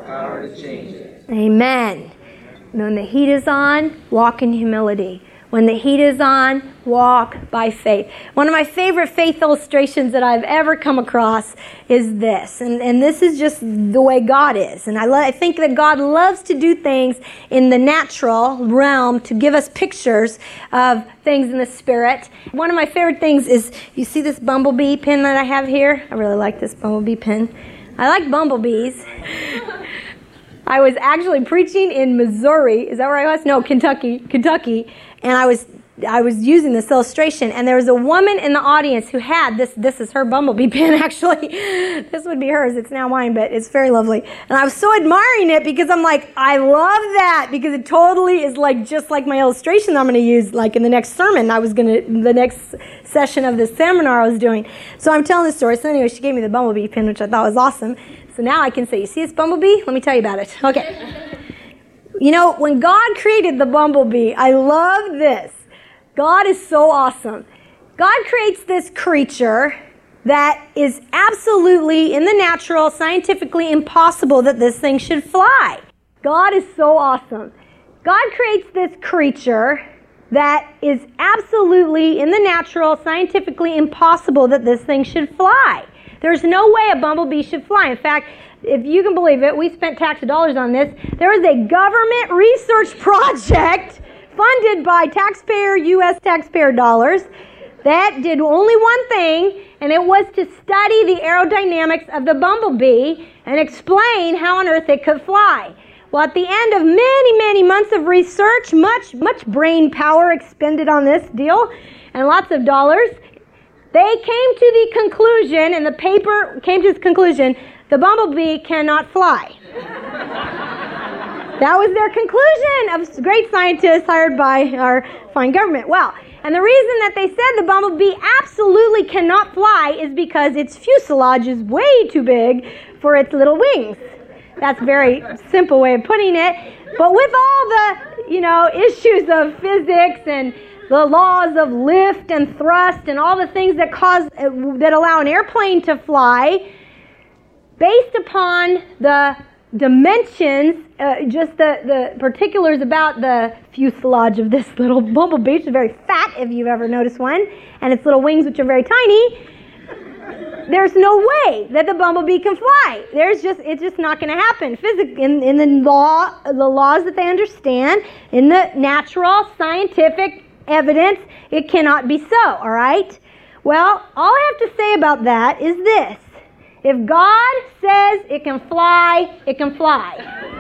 Amen. And when the heat is on, walk in humility. When the heat is on, walk by faith. One of my favorite faith illustrations that I've ever come across is this. And, and this is just the way God is. And I, lo- I think that God loves to do things in the natural realm to give us pictures of things in the spirit. One of my favorite things is, you see this bumblebee pin that I have here? I really like this bumblebee pin. I like bumblebees. I was actually preaching in Missouri. Is that where I was? No, Kentucky. Kentucky. And I was I was using this illustration, and there was a woman in the audience who had this. This is her bumblebee pin, actually. This would be hers. It's now mine, but it's very lovely. And I was so admiring it because I'm like, I love that because it totally is like just like my illustration that I'm going to use like in the next sermon. I was going to, the next session of this seminar I was doing. So I'm telling the story. So anyway, she gave me the bumblebee pin, which I thought was awesome. So now I can say, you see this bumblebee? Let me tell you about it. Okay. You know, when God created the bumblebee, I love this. God is so awesome. God creates this creature that is absolutely, in the natural, scientifically impossible that this thing should fly. God is so awesome. God creates this creature that is absolutely, in the natural, scientifically impossible that this thing should fly. There's no way a bumblebee should fly. In fact, if you can believe it, we spent tax dollars on this. There was a government research project funded by taxpayer, U S taxpayer dollars that did only one thing, and it was to study the aerodynamics of the bumblebee and explain how on earth it could fly. Well, at the end of many, many months of research, much, much brain power expended on this deal, and lots of dollars, they came to the conclusion, and the paper came to this conclusion, the bumblebee cannot fly. That was their conclusion of great scientists hired by our fine government. Well, and the reason that they said the bumblebee absolutely cannot fly is because its fuselage is way too big for its little wings. That's a very simple way of putting it. But with all the, you know, issues of physics and the laws of lift and thrust and all the things that cause that allow an airplane to fly, based upon the dimensions, uh, just the, the particulars about the fuselage of this little bumblebee, which is very fat if you've ever noticed one, and its little wings, which are very tiny, there's no way that the bumblebee can fly. There's just, it's just not going to happen. Physics, in, in the law, the laws that they understand, in the natural, scientific evidence, it cannot be so, all right? Well, all I have to say about that is this. If God says it can fly, it can fly.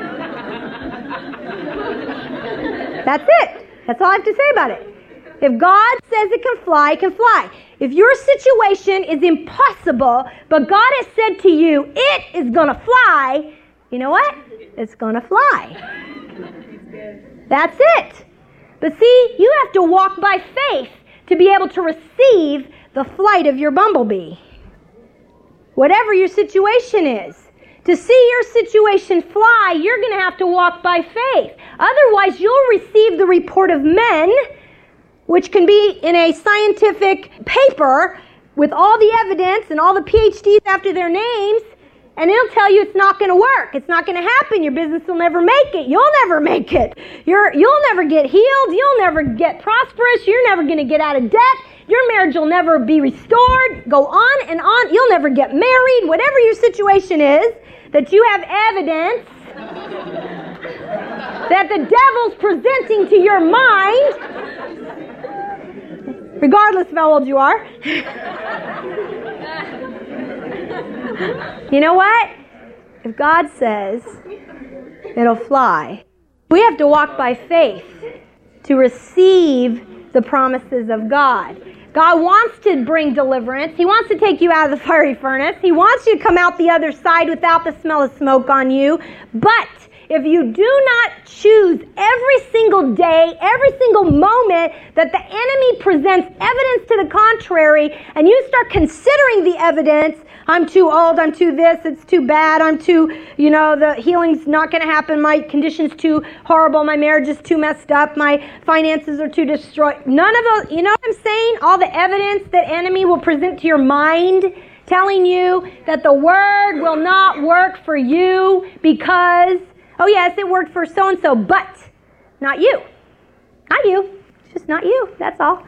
That's it. That's all I have to say about it. If God says it can fly, it can fly. If your situation is impossible, but God has said to you, it is going to fly, you know what? It's going to fly. That's it. But see, you have to walk by faith to be able to receive the flight of your bumblebee. Whatever your situation is, to see your situation fly, you're going to have to walk by faith. Otherwise, you'll receive the report of men, which can be in a scientific paper with all the evidence and all the P H Ds after their names, and it'll tell you it's not going to work. It's not going to happen. Your business will never make it. You'll never make it. You're, you'll never get healed. You'll never get prosperous. You're never going to get out of debt. Your marriage will never be restored. Go on and on. You'll never get married. Whatever your situation is, that you have evidence that the devil's presenting to your mind, regardless of how old you are. You know what? If God says it'll fly, we have to walk by faith to receive the promises of God. God wants to bring deliverance. He wants to take you out of the fiery furnace. He wants you to come out the other side without the smell of smoke on you. But if you do not choose every single day, every single moment that the enemy presents evidence to the contrary, and you start considering the evidence, I'm too old, I'm too this, it's too bad, I'm too, you know, the healing's not going to happen, my condition's too horrible, my marriage is too messed up, my finances are too destroyed. None of those, you know what I'm saying? All the evidence that enemy will present to your mind, telling you that the word will not work for you because, oh yes, it worked for so-and-so, but not you. Not you. It's just not you. That's all.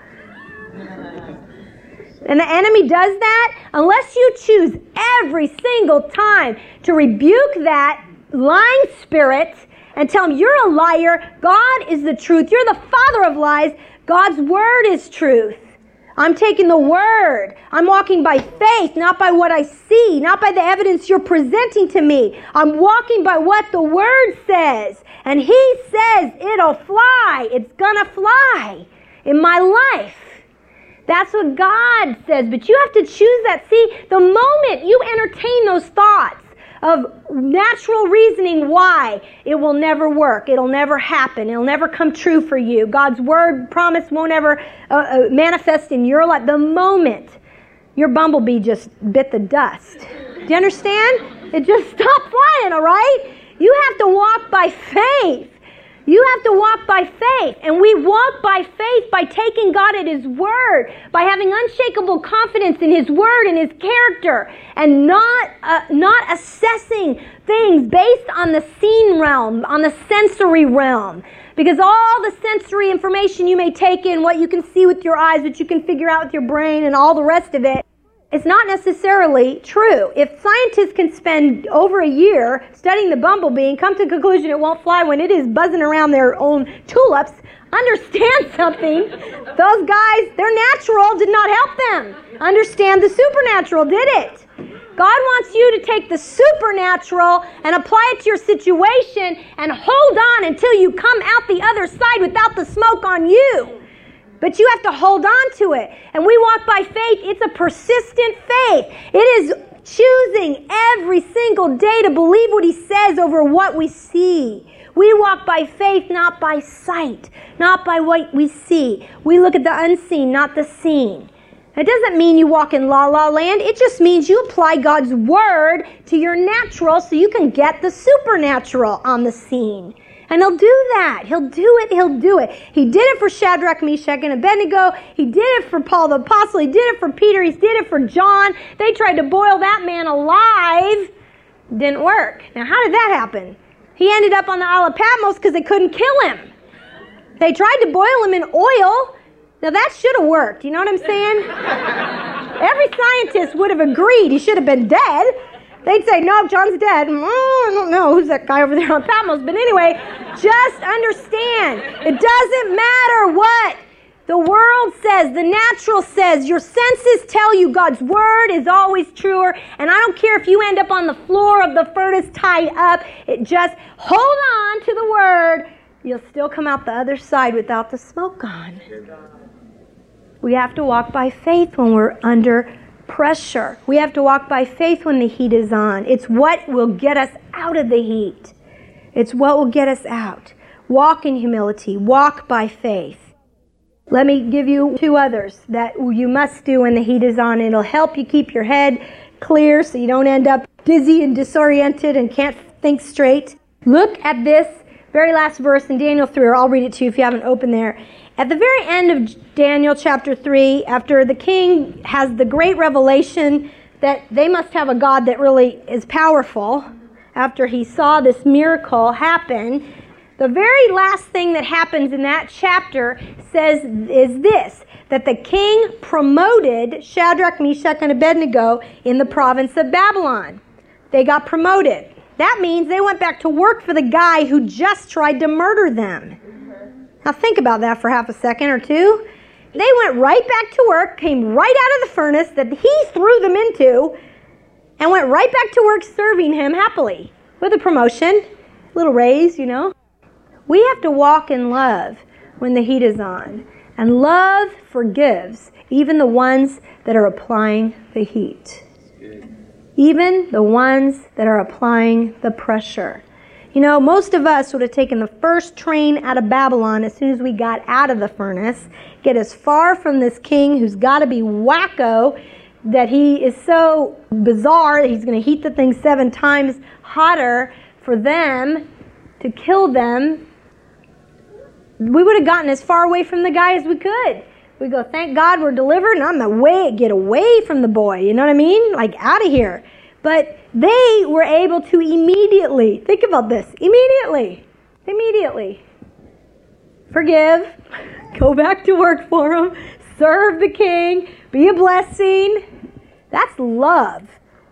And the enemy does that unless you choose every single time to rebuke that lying spirit and tell him you're a liar. God is the truth. You're the father of lies. God's word is truth. I'm taking the word. I'm walking by faith, not by what I see, not by the evidence you're presenting to me. I'm walking by what the word says. And he says it'll fly. It's gonna fly in my life. That's what God says. But you have to choose that. See, the moment you entertain those thoughts of natural reasoning why, it will never work. It'll never happen. It'll never come true for you. God's word promise won't ever uh, uh, manifest in your life. The moment your bumblebee just bit the dust. Do you understand? It just stopped flying, all right? You have to walk by faith. You have to walk by faith. And we walk by faith by taking God at his word, by having unshakable confidence in his word and his character, and not uh, not assessing things based on the seen realm, on the sensory realm. Because all the sensory information you may take in, what you can see with your eyes, what you can figure out with your brain, and all the rest of it, it's not necessarily true. If scientists can spend over a year studying the bumblebee and come to the conclusion it won't fly when it is buzzing around their own tulips, understand something. Those guys, their natural did not help them understand the supernatural, did it? God wants you to take the supernatural and apply it to your situation and hold on until you come out the other side without the smoke on you. But you have to hold on to it. And we walk by faith. It's a persistent faith. It is choosing every single day to believe what he says over what we see. We walk by faith, not by sight, not by what we see. We look at the unseen, not the seen. It doesn't mean you walk in la-la land. It just means you apply God's word to your natural so you can get the supernatural on the scene. And he'll do that. He'll do it. He'll do it. He did it for Shadrach, Meshach, and Abednego. He did it for Paul the Apostle. He did it for Peter. He did it for John. They tried to boil that man alive. Didn't work. Now, how did that happen? He ended up on the Isle of Patmos because they couldn't kill him. They tried to boil him in oil. Now, that should have worked. You know what I'm saying? Every scientist would have agreed he should have been dead. They'd say, no, John's dead. Oh, I don't know who's that guy over there on Patmos. But anyway, just understand, it doesn't matter what the world says, the natural says. Your senses tell you God's word is always truer. And I don't care if you end up on the floor of the furnace tied up. It just hold on to the word. You'll still come out the other side without the smoke on. We have to walk by faith when we're under pressure. We have to walk by faith when the heat is on. It's what will get us out of the heat. It's what will get us out. Walk in humility. Walk by faith. Let me give you two others that you must do when the heat is on. It'll help you keep your head clear so you don't end up dizzy and disoriented and can't think straight. Look at this very last verse in Daniel three, or I'll read it to you if you haven't opened there. At the very end of Daniel chapter three, after the king has the great revelation that they must have a God that really is powerful. After he saw this miracle happen, the very last thing that happens in that chapter says is this, that the king promoted Shadrach, Meshach, and Abednego in the province of Babylon. They got promoted. That means they went back to work for the guy who just tried to murder them. Now think about that for half a second or two. They went right back to work, came right out of the furnace that he threw them into, and went right back to work serving him happily with a promotion, little raise, you know. We have to walk in love when the heat is on. And love forgives even the ones that are applying the heat. Even the ones that are applying the pressure. You know, most of us would have taken the first train out of Babylon as soon as we got out of the furnace, get as far from this king who's got to be wacko, that he is so bizarre that he's going to heat the thing seven times hotter for them to kill them. We would have gotten as far away from the guy as we could. We go, thank God we're delivered, and I'm the way, get away from the boy. You know what I mean? Like, out of here. But they were able to immediately, think about this, immediately, immediately forgive, go back to work for him, serve the king, be a blessing. That's love.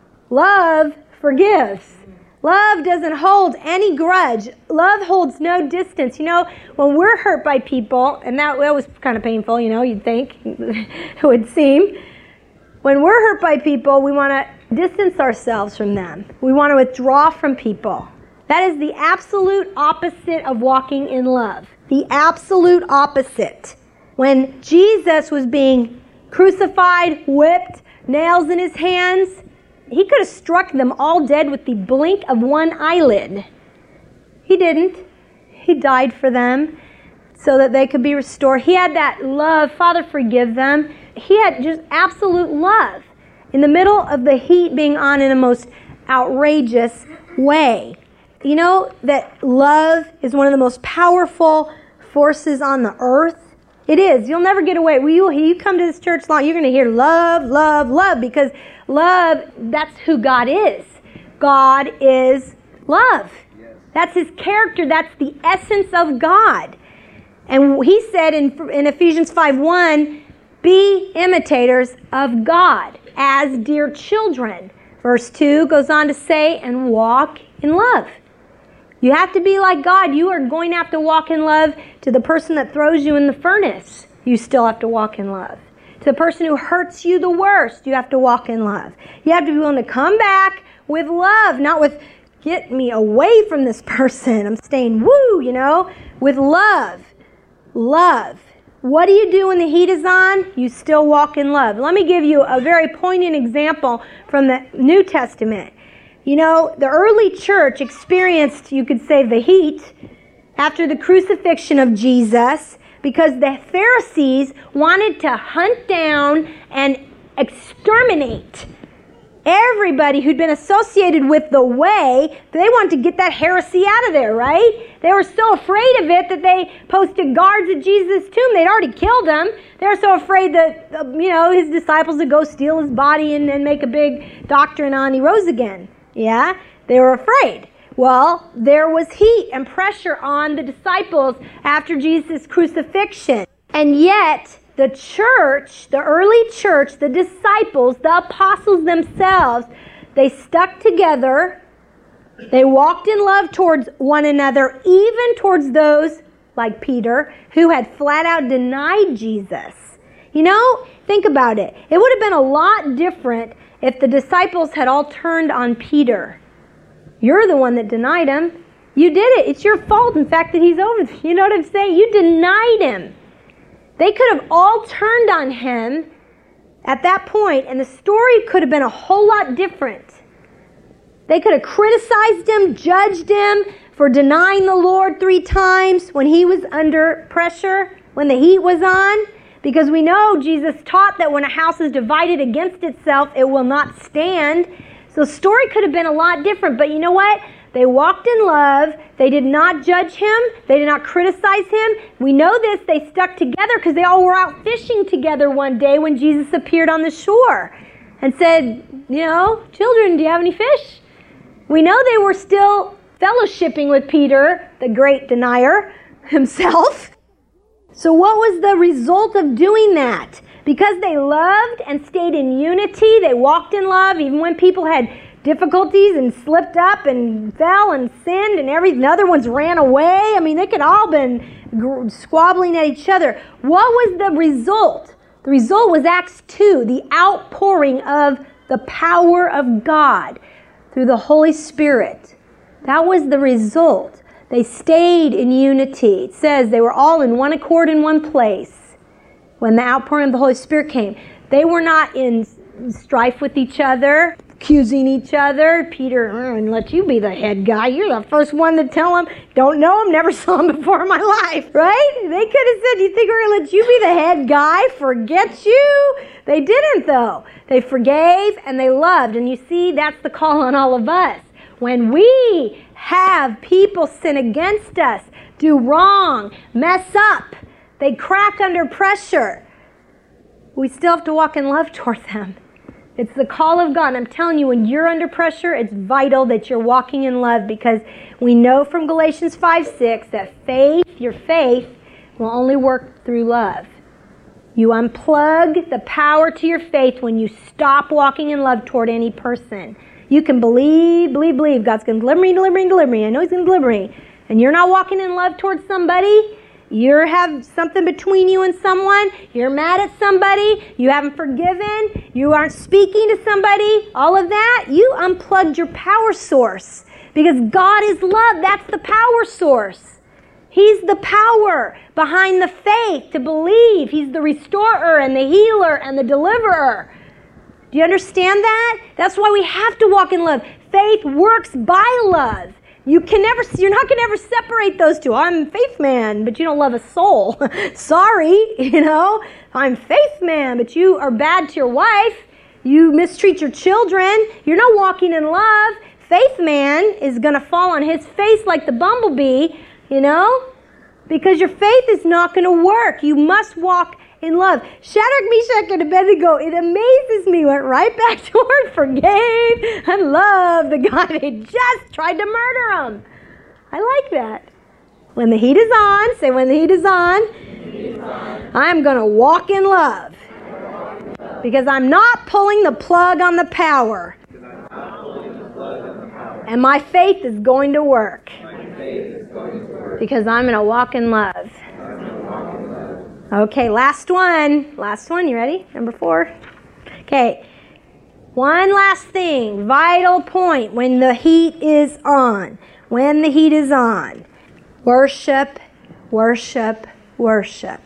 Love forgives. Love doesn't hold any grudge. Love holds no distance. You know, when we're hurt by people, and that, that was kind of painful, you know, you'd think, it would seem. When we're hurt by people, we want to distance ourselves from them. We want to withdraw from people. That is the absolute opposite of walking in love. The absolute opposite. When Jesus was being crucified, whipped, nails in his hands, he could have struck them all dead with the blink of one eyelid. He didn't. He died for them so that they could be restored. He had that love. Father, forgive them. He had just absolute love in the middle of the heat being on in a most outrageous way. You know that love is one of the most powerful forces on the earth? It is. You'll never get away. Will you, you come to this church long, you're going to hear love, love, love, because love, that's who God is. God is love. That's his character. That's the essence of God. And he said in, in Ephesians five one, be imitators of God as dear children. Verse two goes on to say, and walk in love. You have to be like God. You are going to have to walk in love to the person that throws you in the furnace. You still have to walk in love. To the person who hurts you the worst, you have to walk in love. You have to be willing to come back with love, not with, get me away from this person. I'm staying woo, you know, with love. Love. What do you do when the heat is on? You still walk in love. Let me give you a very poignant example from the New Testament. You know, the early church experienced, you could say, the heat after the crucifixion of Jesus because the Pharisees wanted to hunt down and exterminate everybody who'd been associated with the way. They wanted to get that heresy out of there, right? They were so afraid of it that they posted guards at Jesus' tomb. They'd already killed him. They were so afraid that, you know, his disciples would go steal his body and, and make a big doctrine on he rose again. Yeah, they were afraid. Well, there was heat and pressure on the disciples after Jesus' crucifixion. And yet, the church, the early church, the disciples, the apostles themselves, they stuck together. They walked in love towards one another, even towards those like Peter, who had flat out denied Jesus. You know, think about it. It would have been a lot different if the disciples had all turned on Peter. You're the one that denied him. You did it. It's your fault, in fact, that he's over there. You know what I'm saying? You denied him. They could have all turned on him at that point, and the story could have been a whole lot different. They could have criticized him, judged him for denying the Lord three times when he was under pressure, when the heat was on. Because we know Jesus taught that when a house is divided against itself, it will not stand. So the story could have been a lot different. But you know what? They walked in love. They did not judge him. They did not criticize him. We know this. They stuck together because they all were out fishing together one day when Jesus appeared on the shore. and said, you know, children, do you have any fish? We know they were still fellowshipping with Peter, the great denier himself. So what was the result of doing that? Because they loved and stayed in unity, they walked in love, even when people had difficulties and slipped up and fell and sinned and everything. The other ones ran away. I mean, they could all been squabbling at each other. What was the result? The result was Acts two, the outpouring of the power of God through the Holy Spirit. That was the result. They stayed in unity. It says they were all in one accord in one place when the outpouring of the Holy Spirit came. They were not in strife with each other, accusing each other. Peter, I'm going to let you be the head guy. You're the first one to tell him. Don't know him, never saw him before in my life. Right? They could have said, you think we're going to let you be the head guy? Forget you? They didn't, though. They forgave and they loved. And you see, that's the call on all of us. When we have people sin against us, do wrong, mess up, they crack under pressure, we still have to walk in love toward them. It's the call of God. And I'm telling you, when you're under pressure, it's vital that you're walking in love, because we know from Galatians five six that faith, your faith, will only work through love. You unplug the power to your faith when you stop walking in love toward any person. You can believe, believe, believe God's going to deliver me, deliver me, deliver me. I know He's going to deliver me. And you're not walking in love towards somebody. You have something between you and someone. You're mad at somebody. You haven't forgiven. You aren't speaking to somebody. All of that. You unplugged your power source. Because God is love. That's the power source. He's the power behind the faith to believe. He's the restorer and the healer and the deliverer. Do you understand that? That's why we have to walk in love. Faith works by love. You can never, you're not going to ever separate those two. I'm a faith man, but you don't love a soul. Sorry, you know. I'm faith man, but you are bad to your wife. You mistreat your children. You're not walking in love. Faith man is going to fall on his face like the bumblebee, you know, because your faith is not going to work. You must walk in love. Shadrach, Meshach, and Abednego, it amazes me, went right back to word, forgave and loved the guy they just tried to murder him. I like that. When the heat is on, say when the heat is on, I'm going to walk in love. Because I'm not pulling the plug on the power. And my faith is going to work. Because I'm going to walk in love. Okay, last one. Last one, you ready? Number four. Okay. One last thing, vital point when the heat is on. When the heat is on. Worship, worship, worship.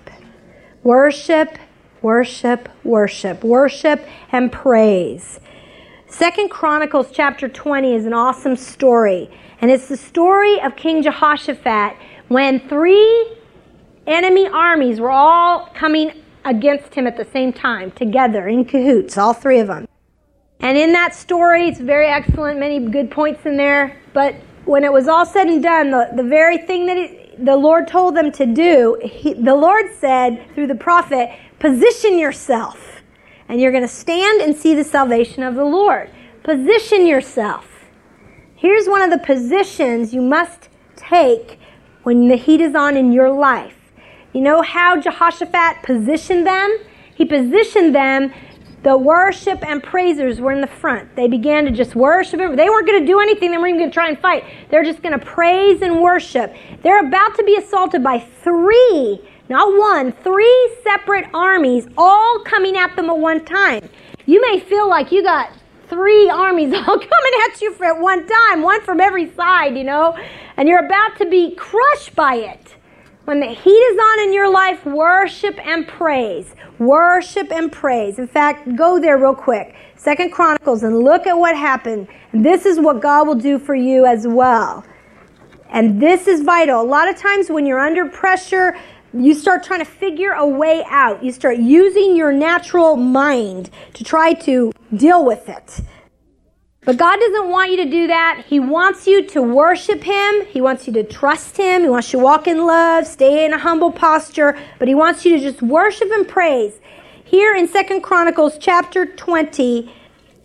Worship, worship, worship. Worship and praise. Second Chronicles chapter twenty is an awesome story. And it's the story of King Jehoshaphat when three enemy armies were all coming against him at the same time, together, in cahoots, all three of them. And in that story, it's very excellent, many good points in there, but when it was all said and done, the, the very thing that it, the Lord told them to do, he, the Lord said through the prophet, position yourself, and you're going to stand and see the salvation of the Lord. Position yourself. Here's one of the positions you must take when the heat is on in your life. You know how Jehoshaphat positioned them? He positioned them, the worship and praisers were in the front. They began to just worship him. They weren't going to do anything. They weren't even going to try and fight. They're just going to praise and worship. They're about to be assaulted by three, not one, three separate armies all coming at them at one time. You may feel like you got three armies all coming at you at one time, one from every side, you know, and you're about to be crushed by it. When the heat is on in your life, worship and praise. Worship and praise. In fact, go there real quick. Second Chronicles and look at what happened. And this is what God will do for you as well. And this is vital. A lot of times when you're under pressure, you start trying to figure a way out. You start using your natural mind to try to deal with it. But God doesn't want you to do that. He wants you to worship Him. He wants you to trust Him. He wants you to walk in love, stay in a humble posture. But He wants you to just worship and praise. Here in Second Chronicles chapter twenty,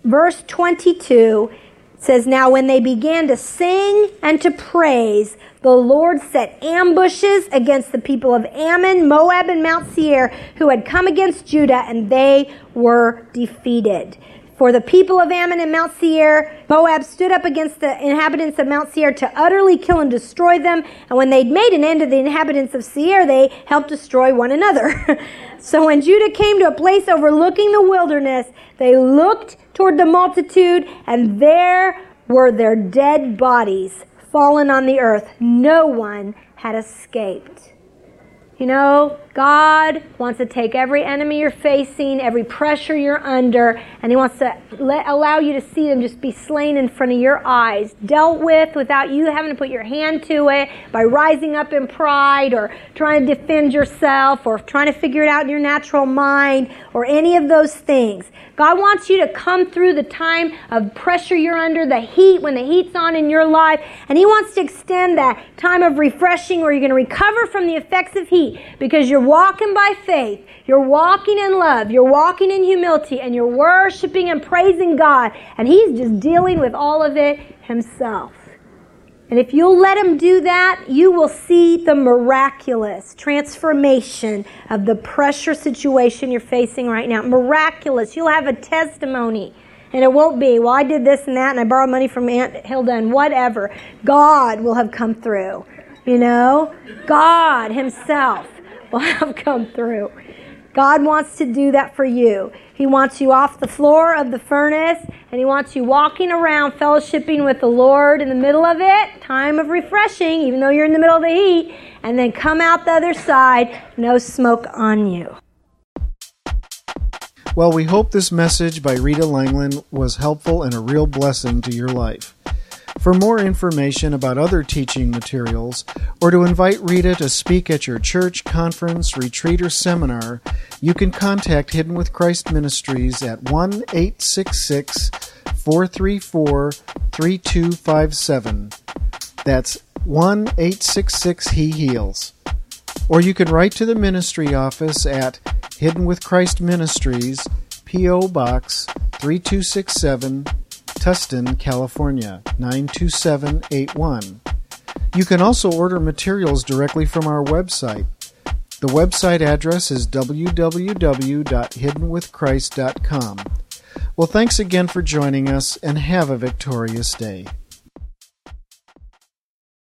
verse twenty-two says, "Now when they began to sing and to praise, the Lord set ambushes against the people of Ammon, Moab, and Mount Seir, who had come against Judah, and they were defeated. For the people of Ammon and Mount Seir, Moab stood up against the inhabitants of Mount Seir to utterly kill and destroy them. And when they'd made an end of the inhabitants of Seir, they helped destroy one another." So when Judah came to a place overlooking the wilderness, they looked toward the multitude, and there were their dead bodies fallen on the earth. No one had escaped. You know, God wants to take every enemy you're facing, every pressure you're under, and He wants to let, allow you to see them just be slain in front of your eyes, dealt with without you having to put your hand to it, by rising up in pride or trying to defend yourself or trying to figure it out in your natural mind or any of those things. God wants you to come through the time of pressure you're under, the heat, when the heat's on in your life, and He wants to extend that time of refreshing where you're going to recover from the effects of heat, because you're walking by faith, you're walking in love, you're walking in humility, and you're worshiping and praising God, and He's just dealing with all of it Himself. And if you'll let Him do that, you will see the miraculous transformation of the pressure situation you're facing right now. Miraculous. You'll have a testimony. And it won't be, well, I did this and that, and I borrowed money from Aunt Hilda, and whatever. God will have come through. You know? God Himself will have come through. God wants to do that for you. He wants you off the floor of the furnace, and He wants you walking around fellowshipping with the Lord in the middle of it, time of refreshing, even though you're in the middle of the heat, and then come out the other side, no smoke on you. Well, we hope this message by Rita Langland was helpful and a real blessing to your life. For more information about other teaching materials, or to invite Rita to speak at your church, conference, retreat, or seminar, you can contact Hidden with Christ Ministries at one eight six six, four three four, three two five seven. That's one eight six six, He Heals. Or you can write to the ministry office at Hidden with Christ Ministries, P O. Box three two six seven, Tustin, California, nine two seven eight one. You can also order materials directly from our website. The website address is w w w dot hidden with christ dot com. Well, thanks again for joining us, and have a victorious day.